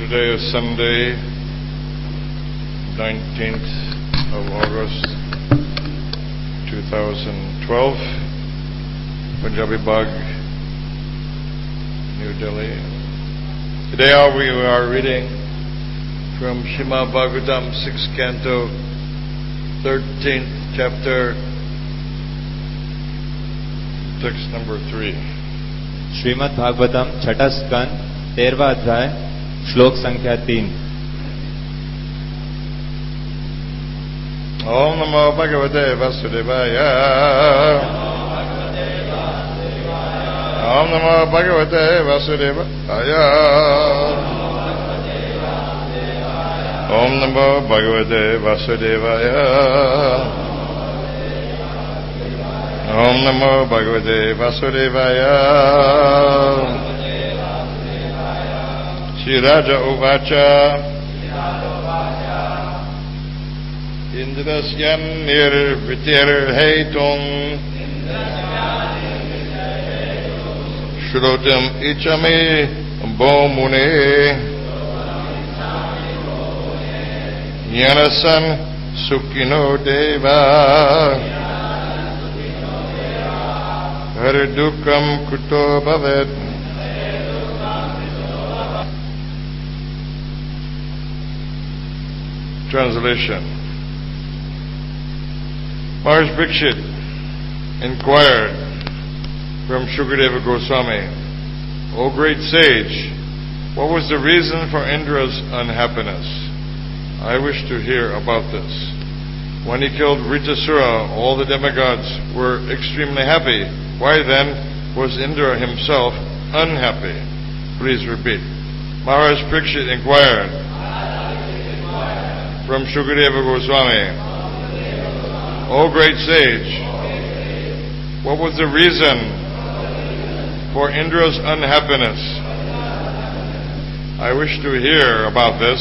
Today is Sunday, 19th of August, 2012, Punjabi Bagh, New Delhi. Today we are reading from Srimad Bhagavatam, 6th Canto, 13th chapter, text number 3. Shrimad Bhagavatam छठा स्कंद 13वां अध्याय श्लोक संख्या 3। ओम नमो भगवते वासुदेवाय। ओम नमो भगवते वासुदेवाय। ओम नमो भगवते वासुदेवाय। ओम नमो भगवते वासुदेवाय। Shri Raja Uvacha Indrasyan nirvitir heitum Shrutam ichame bomune Yanasan sukhino deva Haridukam kuto bhavet. Translation. Maharaj Parikshit inquired from Shukadeva Goswami, O great sage, what was the reason for Indra's unhappiness? I wish to hear about this. When he killed Vritasura, all the demigods were extremely happy. Why then was Indra himself unhappy? Please repeat. Maharaj Parikshit inquired from Shukadeva Goswami, O great sage, what was the reason for Indra's unhappiness? I wish to hear about this.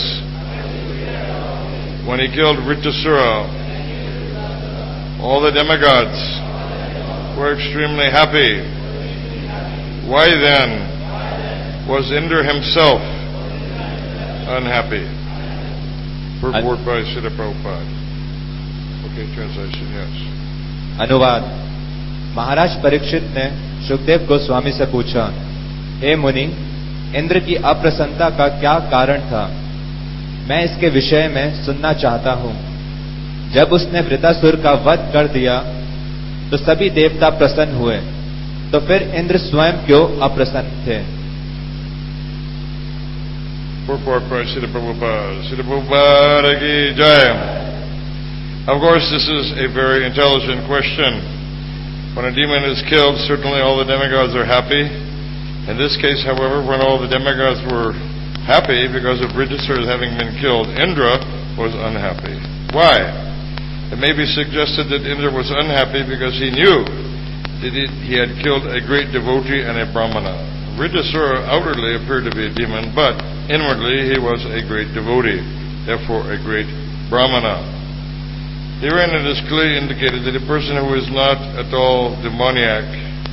When he killed Vritasura, all the demigods were extremely happy. Why then was Indra himself unhappy? Purport by Srila Prabhupada. Okay, translation, yes. अनुवाद। महाराज परीक्षित ने सुखदेव गोस्वामी से पूछा, हे मुनि, इंद्र की अप्रसन्नता का क्या कारण था? मैं इसके विषय में सुनना चाहता हूँ। जब उसने वृतासुर का वध कर दिया तो सभी देवता प्रसन्न हुए, तो फिर इंद्र स्वयं क्यों अप्रसन्न थे? Purport by Srila Prabhupada. Srila Prabhupada ki jai. Of course, this is a very intelligent question. When a demon is killed, certainly all the demigods are happy. In this case, however, when all the demigods were happy because of Vritasura having been killed, Indra was unhappy. Why? It may be suggested that Indra was unhappy because he knew that he had killed a great devotee and a brahmana. Vritasura outwardly appeared to be a demon, but inwardly he was a great devotee, therefore a great brahmana. Herein it is clearly indicated that a person who is not at all demoniac,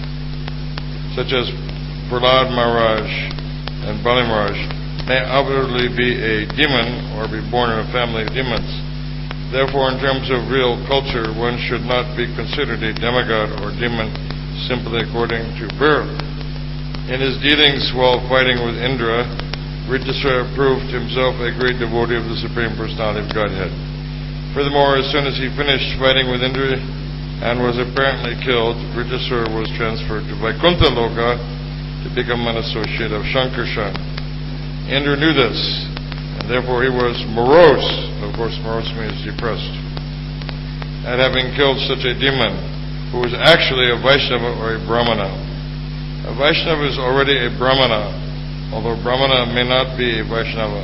such as Prahlad Maharaj and Bali Maharaj, may outwardly be a demon or be born in a family of demons. Therefore, in terms of real culture, one should not be considered a demigod or demon simply according to birth. In his dealings while fighting with Indra, Vritasura proved himself a great devotee of the Supreme Personality of Godhead. Furthermore, as soon as he finished fighting with Indra and was apparently killed, Vritasura was transferred to Vaikuntha Loka to become an associate of Shankarshan. Indra knew this, and therefore he was morose. Of course, morose means depressed, at having killed such a demon who was actually a Vaishnava or a Brahmana. A Vaishnava is already a Brahmana, although Brahmana may not be a Vaishnava.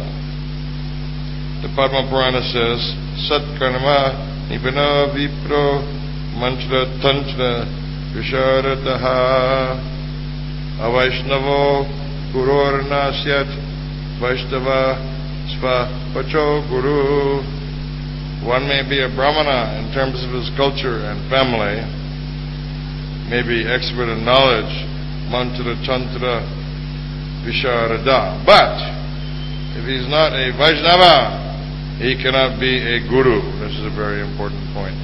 The Padma Purana says, Sat Karma Nibana Vipro Mantra Tantra Visharataha Avaishnavo Gurur Nasyat Vaishnava Sva Pacho Guru. One may be a Brahmana in terms of his culture and family, may be expert in knowledge, mantra, tantra, visharada. But if he's not a Vaishnava, he cannot be a guru. This is a very important point.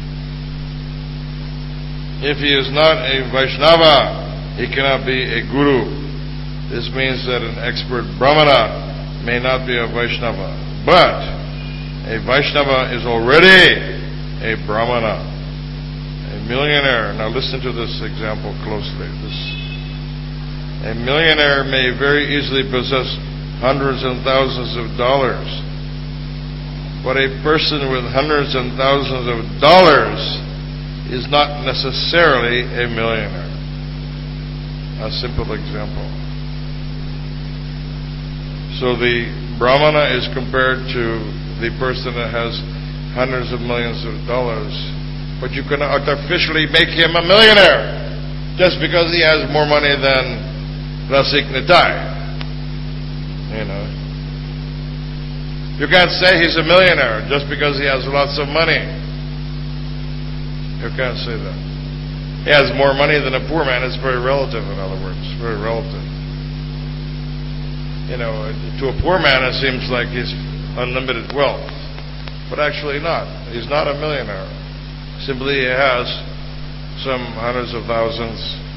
If he is not a Vaishnava, he cannot be a guru. This means that an expert Brahmana may not be a Vaishnava, but a Vaishnava is already a Brahmana, a millionaire. Now listen to this example closely. A millionaire may very easily possess hundreds and thousands of dollars, but a person with hundreds and thousands of dollars is not necessarily a millionaire. A simple example. So the Brahmana is compared to the person that has hundreds of millions of dollars, but you can artificially make him a millionaire just because he has more money than Rasik Nitai. You know. You can't say he's a millionaire just because he has lots of money. You can't say that. He has more money than a poor man. It's very relative, in other words. Very relative. You know, to a poor man it seems like he's unlimited wealth. But actually not. He's not a millionaire. Simply he has some hundreds of thousands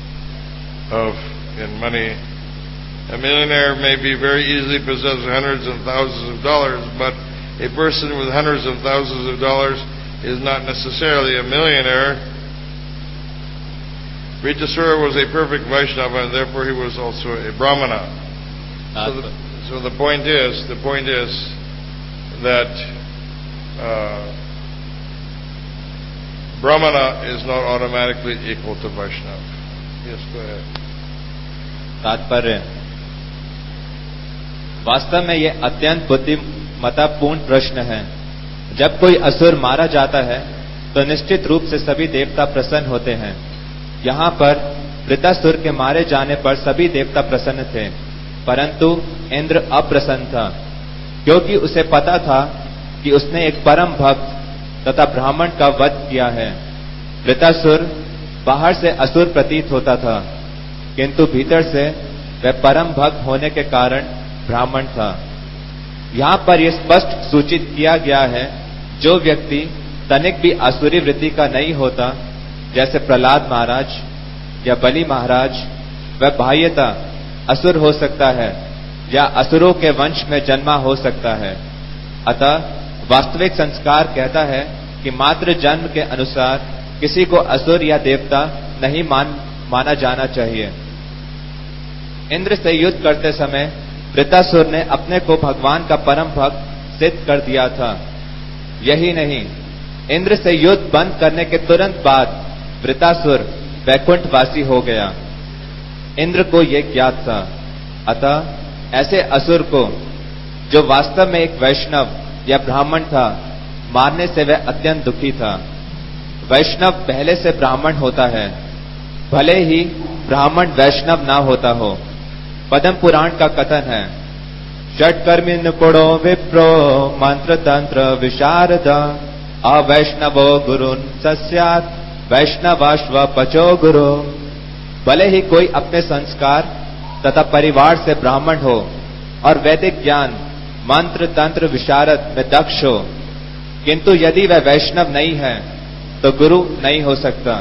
in money. A millionaire may be very easily possess hundreds and thousands of dollars, but a person with hundreds of thousands of dollars is not necessarily a millionaire. Vritasura was a perfect Vaishnava, and therefore he was also a Brahmana. So the point is that Brahmana is not automatically equal to Vaishnava. Yes, go ahead. तात्पर्य, वास्तव में यह अत्यंत बुद्धिमत्तापूर्ण प्रश्न है। जब कोई असुर मारा जाता है तो निश्चित रूप से सभी देवता प्रसन्न होते हैं। यहाँ पर वृतासुर के मारे जाने पर सभी देवता प्रसन्न थे, परंतु इंद्र अप्रसन्न था, क्योंकि उसे पता था कि उसने एक परम भक्त तथा ब्राह्मण का वध किया है। वृतासुर बाहर से असुर प्रतीत होता था, किंतु भीतर से वह परम भक्त होने के कारण ब्राह्मण था। यहाँ पर यह स्पष्ट सूचित किया गया है, जो व्यक्ति तनिक भी आसुरी वृत्ति का नहीं होता, जैसे प्रहलाद महाराज या बलि महाराज, वह बाह्यता असुर हो सकता है या असुरों के वंश में जन्मा हो सकता है। अतः वास्तविक संस्कार कहता है कि मात्र जन्म के अनुसार किसी को असुर या देवता नहीं माना जाना चाहिए। इंद्र से युद्ध करते समय वृतासुर ने अपने को भगवान का परम भक्त सिद्ध कर दिया था। यही नहीं, इंद्र से युद्ध बंद करने के तुरंत बाद वृतासुर वैकुंठवासी हो गया। इंद्र को यह ज्ञात था। अतः ऐसे असुर को, जो वास्तव में एक वैष्णव या ब्राह्मण था, मारने से वह अत्यंत दुखी था। वैष्णव पहले से ब्राह्मण होता है, भले ही ब्राह्मण वैष्णव ना होता हो। पद्म पुराण का कथन है, षट्कर्मी निपुणो विप्रो मंत्र तंत्र विशारद अवैष्णवो गुरुन् सस्यात् वैष्णवाश्व पचो गुरु। भले ही कोई अपने संस्कार तथा परिवार से ब्राह्मण हो और वैदिक ज्ञान मंत्र तंत्र विशारद में दक्ष हो, किंतु यदि वह वैष्णव नहीं है तो गुरु नहीं हो सकता।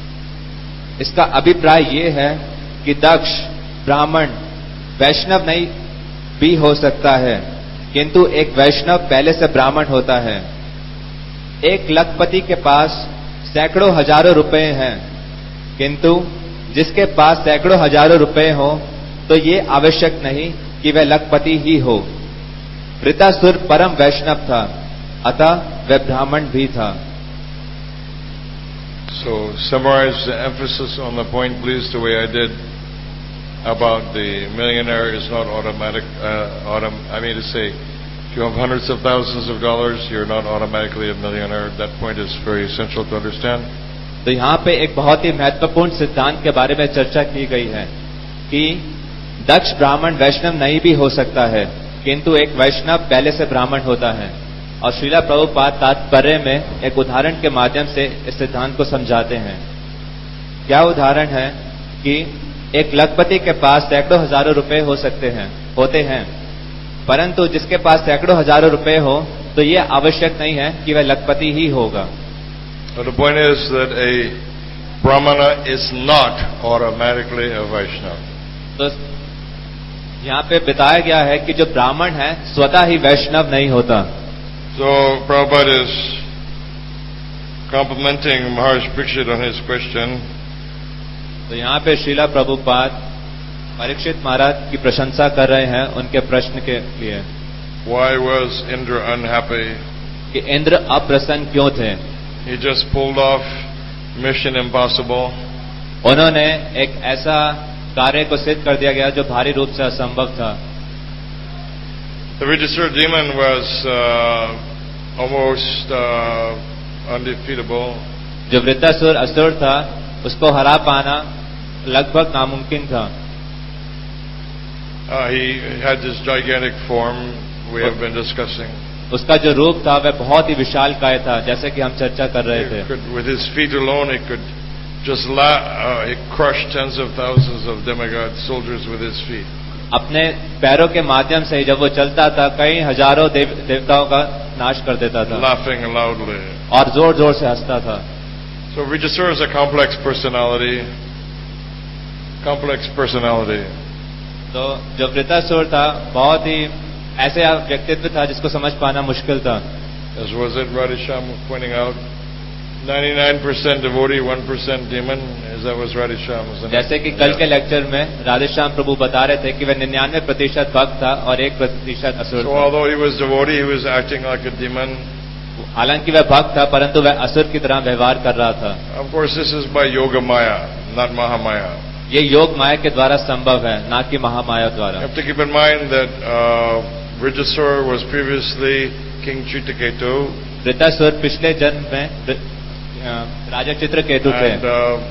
इसका अभिप्राय यह है कि दक्ष ब्राह्मण वैष्णव नहीं भी हो सकता है, किंतु एक वैष्णव पहले से ब्राह्मण होता है। एक लखपति के पास सैकड़ों हजारों रुपए हैं, किंतु जिसके पास सैकड़ों हजारों रुपए हो तो ये आवश्यक नहीं कि वह लखपति ही हो। वृतासुर परम वैष्णव था, अतः वह ब्राह्मण भी था। So summarize the emphasis on the point, please, the way I did about the millionaire is not automatic. To say, if you have hundreds of thousands of dollars, you're not automatically a millionaire. That point is very essential to understand. तो यहाँ पे एक बहुत ही महत्वपूर्ण सिद्धांत के बारे में चर्चा की गई है कि दक्ष ब्राह्मण वैष्णव नहीं भी हो सकता है, किंतु एक वैष्णव पहले से ब्राह्मण होता है। और श्रीला प्रभुपाद तात्पर्य में एक उदाहरण के माध्यम से इस सिद्धांत को समझाते हैं। क्या उदाहरण है कि एक लखपति के पास सैकड़ों हजारों रुपए होते हैं, परंतु जिसके पास सैकड़ों हजारों रुपए हो तो ये आवश्यक नहीं है कि वह लखपति ही होगा। But the point is that a Brahmana is not automatically a Vaishnava. तो यहाँ पे बताया गया है कि जो ब्राह्मण है स्वतः ही वैष्णव नहीं होता। So Prabhupada is complimenting Maharaj Parikshit on his question. तो यहाँ पे श्रीला प्रभुपाद परीक्षित महाराज की प्रशंसा कर रहे हैं उनके प्रश्न के लिए। Why was Indra unhappy? कि इंद्र अप्रसन्न क्यों थे? He just pulled off Mission Impossible. उन्होंने एक ऐसा कार्य को सिद्ध कर दिया गया जो भारी रूप से असंभव था। The Vijayasura demon was almost undefeatable. जो वृत्तासुर असुर था उसको हरा पाना लगभग नामुमकिन था। He had this gigantic form we have been discussing. उसका जो रूप था वह बहुत ही विशालकाय था, जैसे कि हम चर्चा कर रहे थे। With his feet alone, he could just he crushed tens of thousands of demigod soldiers with his feet. अपने पैरों के माध्यम से जब वो चलता था कई हजारों देवताओं का नाश कर देता था। Laughing loudly. और जोर जोर से हंसता था। So Vijayasura is a complex personality. Complex personality. तो जो वृत्तासुर था बहुत ही ऐसे व्यक्तित्व था जिसको समझ पाना मुश्किल था। As was it Radhisham pointing out, 99% devotee, 1% demon. Is that was Radhisham? जैसे कि कल के लेक्चर में राधेश्याम प्रभु बता रहे थे कि वह 99% भक्त था और 1% असुर So था। although he was devotee, he was acting like a demon. हालांकि वह भक्त था परंतु वह असुर की तरह व्यवहार कर रहा था। Of course, this is by Yoga Maya, not Mahamaya. ये योग माया के द्वारा संभव है, ना कि महामाया द्वारा। You have to keep in mind that Vijayasura was previously King Chitraketu. Vritrasura पिछले जन्म में राजा चित्रकेतु थे। And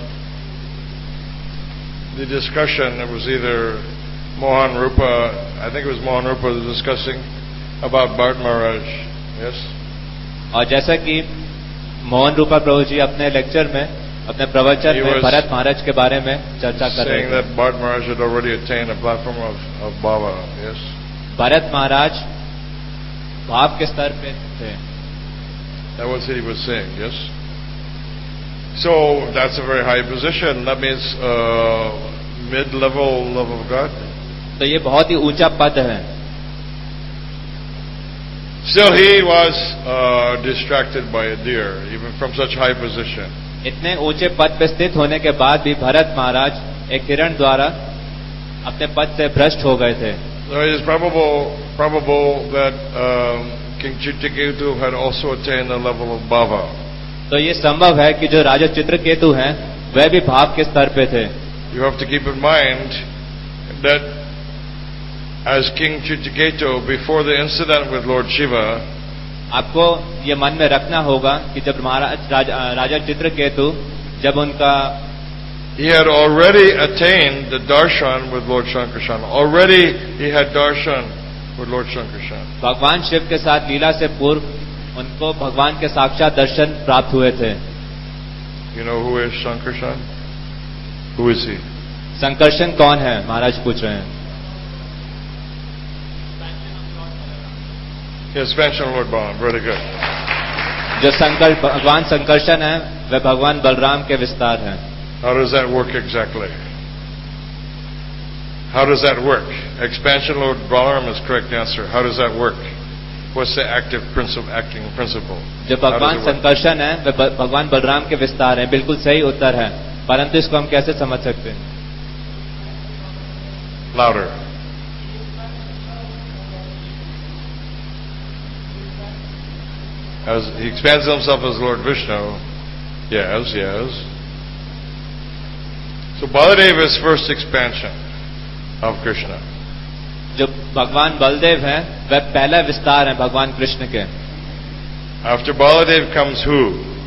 the discussion, it was either Mohan Rupa, I think it was Mohan Rupa was discussing about Bharat Maharaj. Yes? और जैसा कि मोहन रूपा प्रभु जी अपने lecture में अपने प्रवचन में भरत महाराज के बारे में चर्चा कर रहे saying थे। that Bharat Maharaj had already attained a platform of Bhava. Yes? Bharat महाराज भाव के स्तर पे थे। That was what he was saying. Yes? So that's a very high position. That means mid-level love of God. तो ये बहुत ही ऊंचा पद है। Still, he was distracted by a deer, even from such high position. इतने ऊंचे पद पे स्थित होने के बाद भी भरत महाराज एक हिरण द्वारा अपने पद से भ्रष्ट हो गए थे। So it is probable that King Chitraketu had also attained the level of Bhava. तो ये संभव है कि जो राजा चित्रकेतु हैं वह भी भाव के स्तर पे थे। You have to keep in mind that as King Chitraketu, before the incident with Lord Shiva, आपको ये मन में रखना होगा कि जब राजा चित्रकेतु जब उनका he had already attained the darshan with Lord Shankarshan. Already he had darshan with Lord Shankarshan. भगवान शिव के साथ लीला से पूर्व उनको भगवान के साक्षात दर्शन प्राप्त हुए थे। You know who is Shankarshan? Who is he? Sankarshan कौन है? महाराज पूछ रहे हैं। Yes, expansion Lord Balaram. Very good. जो भगवान संकर्षण है वह भगवान बलराम के विस्तार हैं। How does that work exactly? How does that work? Expansion Lord Balaram is correct answer. How does that work? What's the acting principle? जो भगवान संकर्षण है वह भगवान बलराम के विस्तार हैं, बिल्कुल सही उत्तर है, परंतु इसको हम कैसे समझ सकते हैं? Louder. As he expands himself as Lord Vishnu. Yes, yes. So Baladev is first expansion of Krishna. जो भगवान बलदेव हैं वह पहला विस्तार है भगवान कृष्ण के। After Baladev comes who?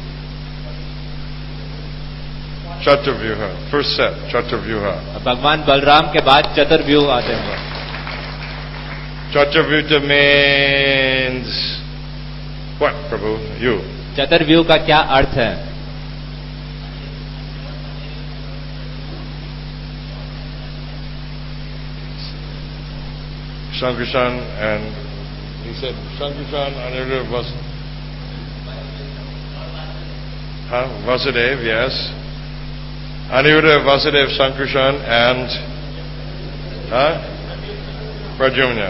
Chaturvyuha. First set, Chaturvyuha. भगवान बलराम के बाद चतुर्व्यूह आते हैं। Chaturvyuha means what, Prabhu? You. चतुर्व्यूह का क्या अर्थ है? Sankarshan and he said Sankarshan, Aniruddha, Vasudev, yes. Aniruddha, Vasudev, Sankarshan and Pradyumna.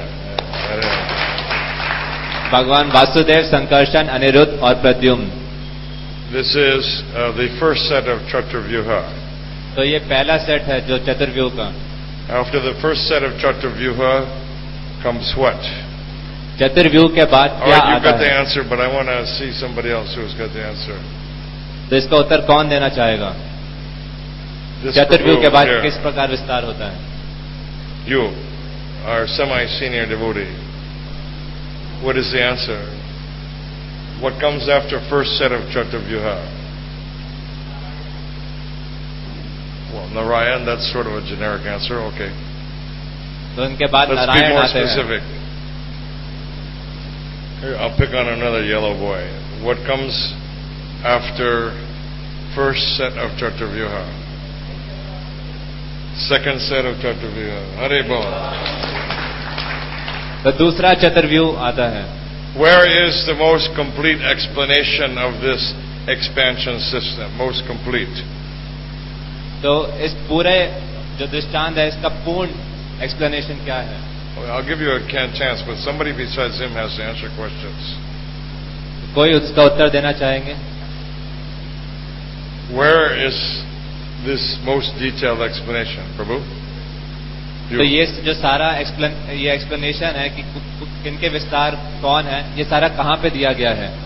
भगवान वासुदेव, संकर्षण, अनिरुद्ध और Pradyumna. This is the first set of Chaturvyuha. तो ये पहला सेट है जो चतुर्व्यूह का. After the first set of Chaturvyuha comes what? चतुर्व्यूह के बाद All क्या right, you've आता got the है? answer, but I want to see somebody else who's got the answer. तो इसका उत्तर कौन देना चाहेगा? This चतुर्व्यूह के Prabhu बाद here, किस प्रकार विस्तार होता है? you are semi-senior devotee. What is the answer? What comes after first set of Chaturvyuha? Well, Narayan, that's sort of a generic answer. Okay. तो उनके बाद Let's be नारायण more आते हैं. specific. Here, I'll pick on another yellow boy. What comes after first set of Chaturvyuha? Second set of Chaturvyuha. Hare Bol. तो दूसरा चतुर्व्यूह आता है. Where is the most complete explanation of this expansion system? Most complete. तो इस पूरे जो दृष्टांत है इसका पूर्ण एक्सप्लेनेशन क्या है? Well, I'll give you a chance, but somebody besides him has to answer questions. कोई उसका उत्तर देना चाहेंगे? Where is this most detailed explanation, Prabhu? तो ये जो सारा ये एक्सप्लेनेशन है कि किनके विस्तार कौन है, ये सारा कहाँ पे दिया गया है?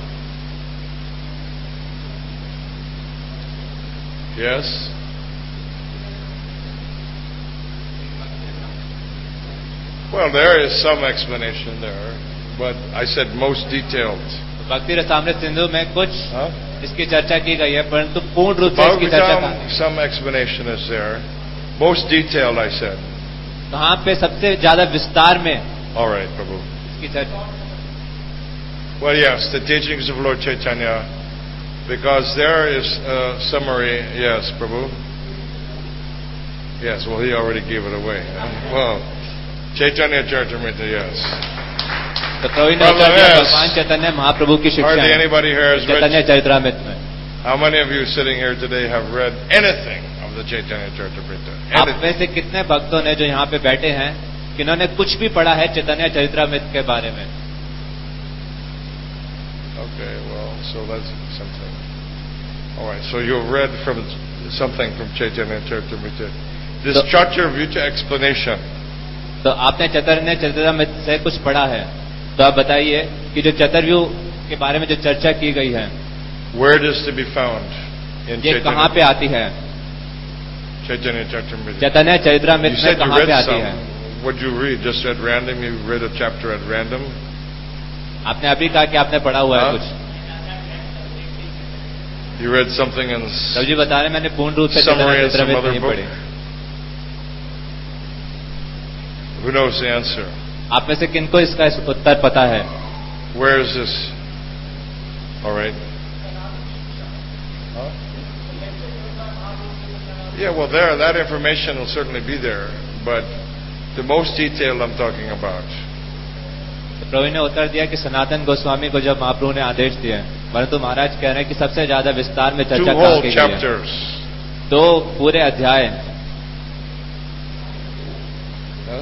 Yes. Well, there is some explanation there, but I said most detailed. भक्ति रसामृत सिंधु में कुछ Huh? इसकी चर्चा की गई है, परंतु पूर्ण रूप से इसकी चर्चा कहाँ? Some explanation is there. Most detailed, I said. कहाँ पे सबसे ज्यादा विस्तार में All right, Prabhu. इसकी चर्चा? Well, yes, the teachings of Lord Chaitanya, because there is a summary. Yes, Prabhu. Yes, well, he already gave it away. Well, Chaitanya Charitamrita, yes. तो कोई ने Brother, कहा yes. भगवान चैतन्य महाप्रभु की शिक्षा Hardly है, anybody here has Chaitanya read. चरित्रामृत में. How many of you sitting here today have read anything of the Chaitanya Charitamrita? आप Anything? में से कितने भक्तों ने जो यहाँ पे बैठे हैं किन्होंने कुछ भी पढ़ा है चैतन्य चरित्रामृत के बारे में? Okay, well, so that's something. All right, so you've read from something from Chaitanya Charitamrita. This So- Chaturvyuha explanation. तो आपने चैतन्य चरित्रामृत से कुछ पढ़ा है, तो आप बताइए कि जो चतुर्व्यूह के बारे में जो चर्चा की गई है, Where it is to be found in ये कहाँ पे आती है? Chaitanya Charitamrita? चैतन्य You चरित्रामृत में said you कहाँ पे read आती है? some. What did you read? Just at random? You read a chapter at random? आपने अभी कहा कि आपने पढ़ा हुआ है हाँ? कुछ. You read something in तब जी बता रहे मैंने पूर्ण रूप से summary Chaitanya in some चरित्रामृत other नहीं book? पढ़ी. Who knows the answer? आप में से किनको इसका उत्तर पता है? Where is this? All right. Huh? Yeah, well, that information will certainly be there, but the most detailed I'm talking about. तो प्रभु ने उत्तर दिया कि सनातन गोस्वामी को जब महाप्रभु ने आदेश दिए, परंतु महाराज कह रहे हैं कि सबसे ज्यादा विस्तार में 2 चर्चा whole की गई है. chapters. 2 पूरे अध्याय. Huh?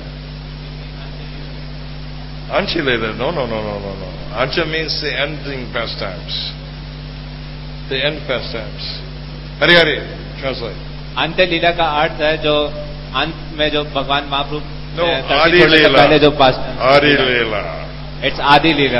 Ancha Lila. No. Ancha means the ending pastimes. The end pastimes. Hari, translate. अंत्य लीला का अर्थ है जो अंत में जो भगवान महाप्रभु No, ने धरती Adi छोड़ने से Leela. पहले जो पास Adi Lila. इट्स आदि लीला.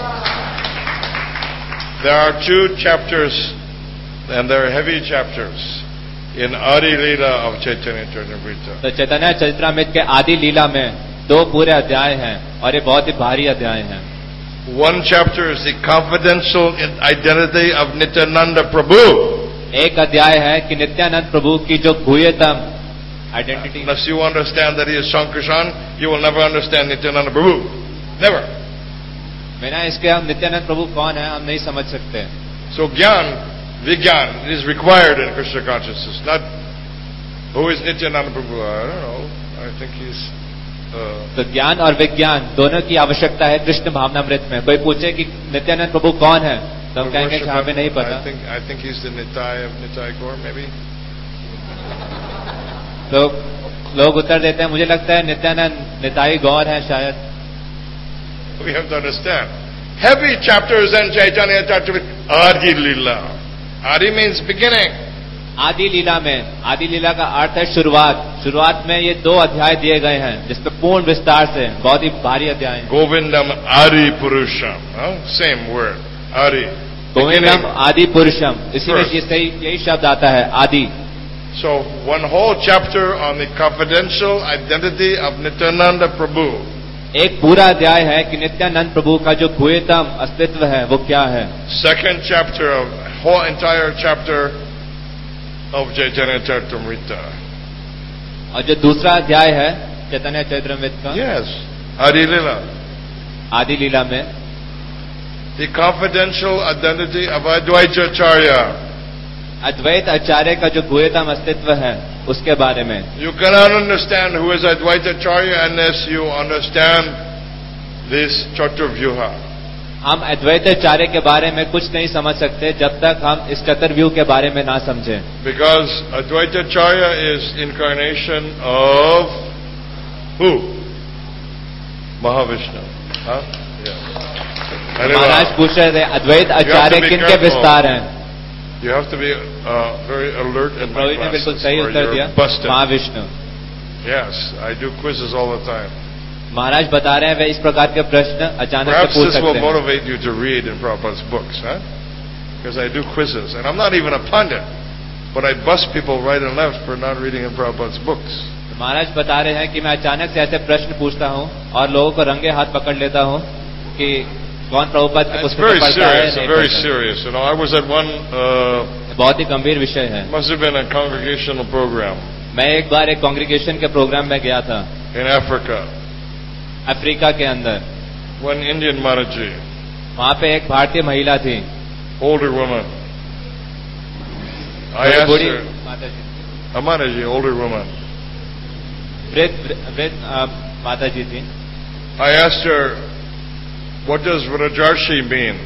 There are 2 chapters, and they're heavy chapters, in Adi Lila of Chaitanya Charitamrita. तो चैतन्य चरित्रामृत के आदि लीला में 2 पूरे अध्याय हैं और ये बहुत ही भारी अध्याय हैं. One chapter is the confidential identity of Nityananda Prabhu. एक अध्याय है कि नित्यानंद प्रभु की जो गुह्यतम identity. Unless you understand that he is Sankarshan, you will never understand Nityananda Prabhu. Never. बिना इसके हम नित्यानंद प्रभु कौन है हम नहीं समझ सकते. So Gyan, Vigyan, is required in Krishna consciousness. Not who is Nityananda Prabhu. I don't know. I think he's तो ज्ञान और विज्ञान दोनों की आवश्यकता है कृष्ण भावनामृत में। कोई पूछे कि नित्यानंद प्रभु कौन है, तो हम कहेंगे कि हमें नहीं पता। I think he's the Nitai of Nitai Gaur, maybe. तो लोग उत्तर देते हैं, मुझे लगता है नित्यानंद निताई गौर है शायद। We have to understand. Heavy chapters in Chaitanya Charitamrita, Adi Leela. Adi means beginning. आदि लीला में, आदि लीला का अर्थ है शुरुआत। शुरुआत में ये 2 अध्याय दिए गए हैं जिसपे पूर्ण विस्तार से, बहुत ही भारी अध्याय है। Govindam Adi Purusham. Same word. Adi. गोविंदम आदि पुरुषम, इसी में यही शब्द आता है, आदि। So one whole chapter on the confidential identity of Nityananda Prabhu. एक पूरा अध्याय है कि नित्यानंद प्रभु का जो गुह्यतम अस्तित्व है वो क्या है। Second chapter of whole entire chapter of Chaitanya Charitamrita. और जो दूसरा अध्याय है चैतन्य चरितमृत का, Yes, Adi Leela. आदि लीला में The confidential identity of Advaita Acharya. अद्वैत आचार्य का जो गुह्यतम अस्तित्व है उसके बारे में। You cannot understand who is Advaita Acharya unless you understand this Chaturvyuha. हम अद्वैत आचार्य के बारे में कुछ नहीं समझ सकते जब तक हम इस चतुर्व्यूह के बारे में ना समझें। Because Advaita Acharya is incarnation of who? Mahavishnu. Huh? Yeah. महाराज पूछ रहे थे अद्वैत आचार्य किन के विस्तार हैं। You have to be very alert in my Praveen ने बिल्कुल classes सही or उत्तर दिया, you're busted. Mahavishnu. Yes, I do quizzes all the time. महाराज बता रहे हैं वे इस प्रकार के प्रश्न अचानक से Perhaps पूछ this will सकते हैं। motivate you to read in Prabhupada's books, huh? Because I do quizzes, and I'm not even a pundit, but I bust people right and left for not reading in Prabhupada's books. महाराज बता रहे हैं कि मैं अचानक से ऐसे प्रश्न पूछता हूँ और लोगों को रंगे हाथ पकड़ लेता हूँ कि कौन प्रभुपाद की It's पुस्तकें very पढ़ता है, serious, नहीं very पढ़ता। serious. You know, I was at one, बहुत ही गंभीर विषय है। must have been a congregational program मैं एक बार एक कांग्रीगेशन के प्रोग्राम में गया था in Africa. अफ्रीका के अंदर। One Indian Mataji, वहाँ पे एक भारतीय महिला थी, older woman. I बड़ी asked बूढ़ी her, माता जी, a Mataji, older woman. वृद्ध माता जी थी। I asked her, what does Rajarshi mean?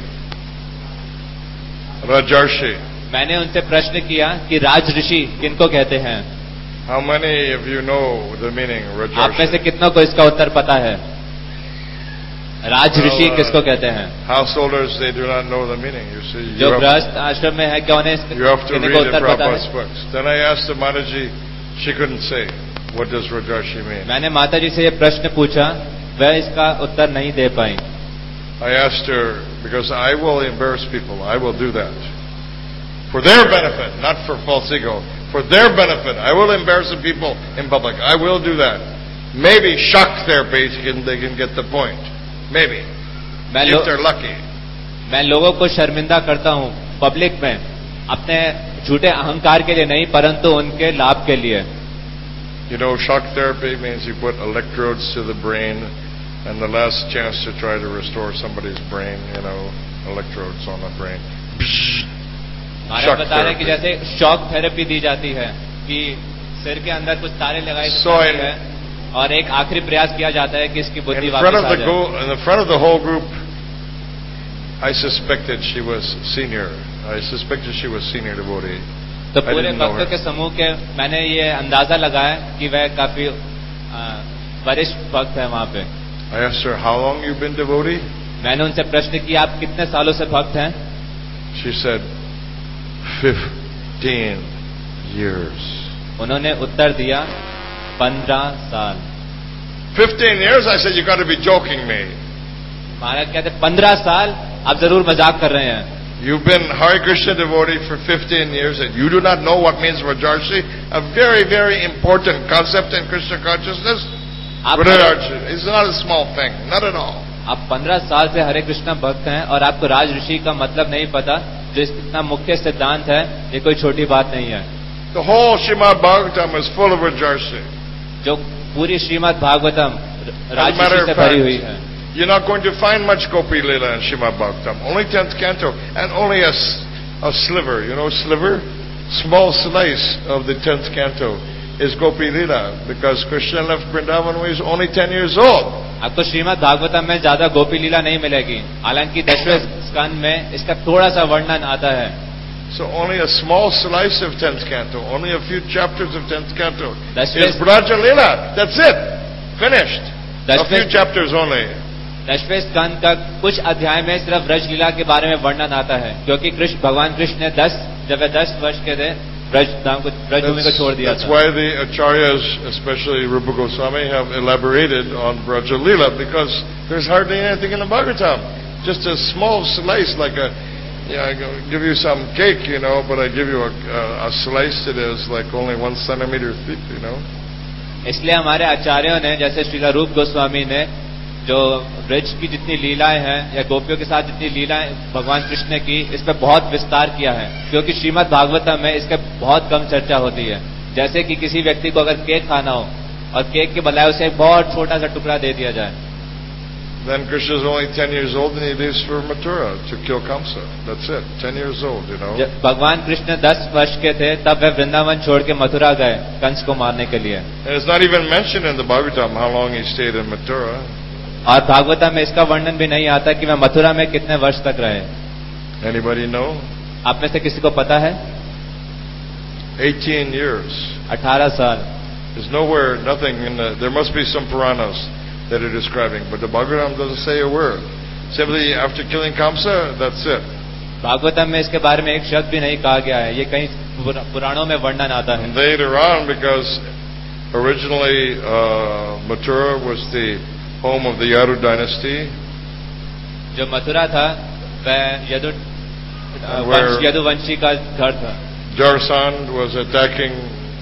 Rajarshi. मैंने उनसे प्रश्न किया कि राज ऋषि किनको कहते हैं। How many of you know the meaning of आप में से Rajarshi? कितनों को इसका उत्तर पता है? राज ऋषि किसको कहते हैं? Householders, they do not know the meaning. You see, जो गृहस्थ आश्रम में है क्या उन्हें you have to किन्हीं को read in उत्तर पता Prabhupada's है? books. Then I asked the Mataji, she couldn't say. What does Rajarshi mean? मैंने माता जी से ये प्रश्न पूछा, वह इसका उत्तर नहीं दे पाई। I asked her, because I will embarrass people. I will do that. For their benefit, not for false ego. For their benefit, I will embarrass the people in public. I will do that. Maybe shock their base and they can get the point. Maybe. If they're lucky. मैं लोगों को शर्मिंदा करता हूँ public में, अपने झूठे अहंकार के लिए नहीं परंतु उनके लाभ के लिए। You know, shock therapy means you put electrodes to the brain, and the last chance to try to restore somebody's brain, you know, electrodes on the brain. महाराज बता रहे हैं कि जैसे शॉक थेरेपी दी जाती है कि सिर के अंदर कुछ तारे लगाई जाती है और एक आखिरी प्रयास किया जाता है कि इसकी बुद्धि वापस आ जाए। In the front of the whole group, I suspected she was senior. I suspected she was senior devotee. तो पूरे भक्तों के समूह के मैंने ये अंदाजा लगाया कि वह काफी वरिष्ठ भक्त है वहाँ पे। I asked her, how long you been devotee? मैंने उनसे प्रश्न किया, आप कितने सालों से भक्त हैं? She said, 15 years. उन्होंने उत्तर दिया 15 साल। 15 years? I said, you got to be joking me. महाराज कहते 15 साल, आप जरूर मजाक कर रहे हैं। You've been Hare Krishna devotee for 15 years and you do not know what means Rajarshi? A very, very important concept in Krishna consciousness. Rajarshi is not a small thing, not at all. आप 15 साल से हरे कृष्णा भक्त हैं और आपको राज ऋषि का मतलब नहीं पता, जो इतना मुख्य सिद्धांत है, ये कोई छोटी बात नहीं है। The whole Srimad Bhagavatam is full of Rajarshi. जो पूरी श्रीमद् भागवतम राज ऋषि से भरी हुई है। You're not going to find much Gopi Leela in Srimad Bhagavatam. Only 10th canto and only a sliver. You know, sliver? Small slice of the 10th canto is Gopi Lila, because Krishna left Vrindavan when he was only 10 years old. आपको श्रीमद् भागवतम में ज्यादा गोपी लीला नहीं मिलेगी, हालांकि 10वें स्कंद में इसका थोड़ा सा वर्णन आता है. So only a small slice of 10th canto, only a few chapters of 10th canto That's is Braja Lila. That's it. Finished. A few chapters only. 10वें स्कंद का कुछ अध्याय में सिर्फ ब्रज लीला के बारे में वर्णन आता है, क्योंकि भगवान कृष्ण ने 10 वर्ष के थे ब्रजभूमि को छोड़ दिया था. That's why the acharyas, especially Rupa Goswami, have elaborated on Braja Lila, because there's hardly anything in the Bhagavatam. Just a small slice, like I give you some cake, but I give you a slice that is like only 1 centimeter thick, इसलिए हमारे आचार्यों ने, जैसे श्रीला रूप गोस्वामी ने, जो ब्रज की जितनी लीलाएं हैं या गोपियों के साथ जितनी लीलाएं भगवान कृष्ण ने की, इस पर बहुत विस्तार किया है, क्योंकि श्रीमद् भागवतम में इसका बहुत कम चर्चा होती है. जैसे कि किसी व्यक्ति को अगर केक खाना हो और केक के बजाय उसे एक बहुत छोटा सा टुकड़ा दे दिया जाए. Then Krishna is only 10 years old and he leaves for Mathura to kill Kamsa. That's it. 10 years old, जब भगवान कृष्ण 10 वर्ष के थे तब वे वृंदावन छोड़ के मथुरा गए कंस को मारने के लिए. And it's not even mentioned in the Bhagavatam how long he stayed in Mathura. और भागवतम में इसका वर्णन भी नहीं आता कि वे मथुरा में कितने वर्ष तक रहे. Anybody know? आप में से किसी को पता है? 18 years. 18 साल. There's nowhere, nothing there must be some Puranas that are describing, but the Bhagavatam doesn't say a word. Simply after killing Kamsa, that's it. Bhagavatam में इसके बारे में एक शब्द भी नहीं कहा गया है, ये कहीं पुराणों में वर्णन आता है. Later on, because originally Mathura was the home of the Yadu dynasty. जो मथुरा था वह यदुवंशी का घर था. Jarasandha was attacking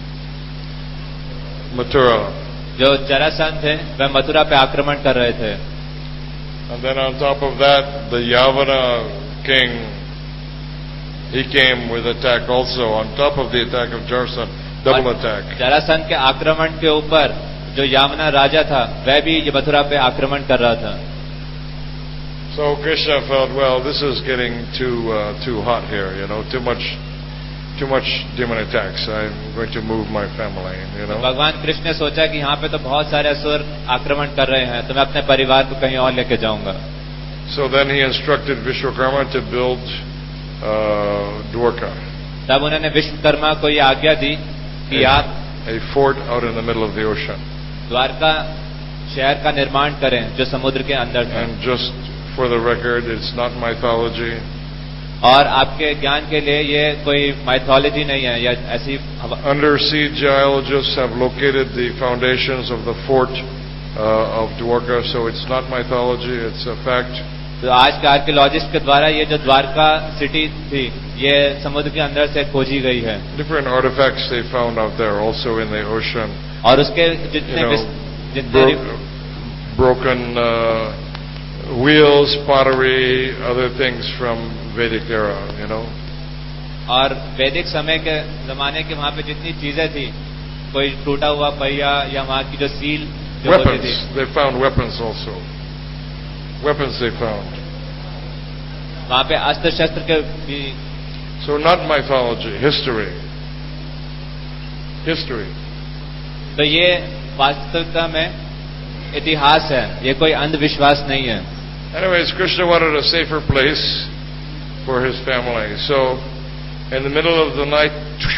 Mathura. जो जरासंध थे वह मथुरा पे आक्रमण कर रहे थे. And then on top of that, the Yavana king, he came with attack also on top of the attack of Jarasandha, double attack. Jarasandh के आक्रमण के ऊपर जो यावना राजा था वह भी ये मथुरा पे आक्रमण कर रहा था. So Krishna felt, well, this is getting too hot here, too much demon attacks. I'm going to move my family, भगवान कृष्ण ने सोचा कि यहाँ पे तो बहुत सारे असुर आक्रमण कर रहे हैं, तो मैं अपने परिवार को कहीं और लेके जाऊंगा. So then he instructed Vishwakarma to build Dwarka. तब उन्होंने विश्वकर्मा को ये आज्ञा दी कि आप a fort out in the middle of the ocean. Dwarka शहर का निर्माण करें जो समुद्र के अंदर था. And just for the record, it's not mythology. और आपके ज्ञान के लिए ये कोई माइथोलॉजी नहीं है या ऐसी. Undersea geologists have located the foundations of the fort of Dwarka, so it's not mythology, it's a fact. तो आज के आर्कियोलॉजिस्ट के द्वारा ये जो द्वारका सिटी थी ये समुद्र के अंदर से खोजी गई है. Different artifacts they found out there also in the ocean. और उसके जितने broken wheels, pottery, other things from Vedic era, और वैदिक समय के जमाने के वहाँ पे जितनी चीजें थी, कोई टूटा हुआ पहिया या वहाँ की जो सील जो होती थी. They found weapons also. Weapons they found. वहाँ पे अस्त्र शस्त्र के भी. So not mythology, history. History. तो ये वास्तविकता में इतिहास है, ये कोई अंधविश्वास नहीं है. Anyways, Krishna wanted a safer place for his family. So, in the middle of the night,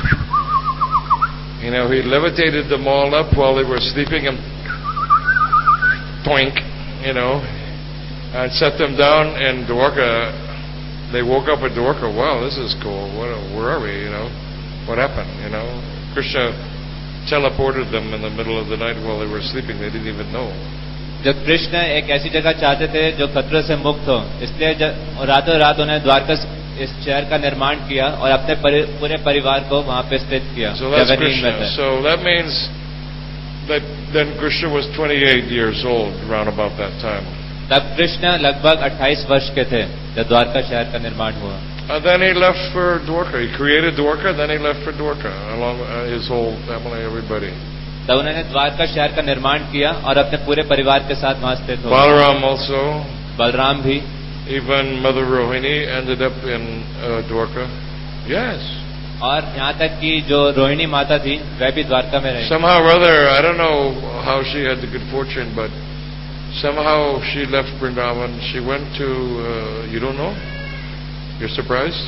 he levitated them all up while they were sleeping and toink, and set them down in Dwarka. They woke up at Dwarka. Wow, this is cool. Where are we? What happened? Krishna teleported them in the middle of the night while they were sleeping. They didn't even know. जब कृष्ण एक ऐसी जगह चाहते थे जो खतरों से मुक्त हो, इसलिए रातों रात उन्हें द्वारका इस शहर का निर्माण किया और अपने पूरे परिवार को वहाँ पे स्थित किया. So that means that then Krishna was 28 years old around about that time. तब कृष्ण लगभग 28 वर्ष के थे जब द्वारका शहर का निर्माण हुआ. And then he left for Dwarka. He created Dwarka, then he left for Dwarka along his whole family, everybody. तब उन्होंने द्वारका शहर का निर्माण किया और अपने पूरे परिवार के साथ वहाँ स्थित हो. Balaram also. बलराम भी. Even Mother Rohini ended up in Dwarka. Yes. और यहाँ तक कि जो रोहिणी माता थी वह भी द्वारका में रही. Somehow or other, I don't know how she had the good fortune, but somehow she left Vrindavan. She went to, you don't know? You're surprised?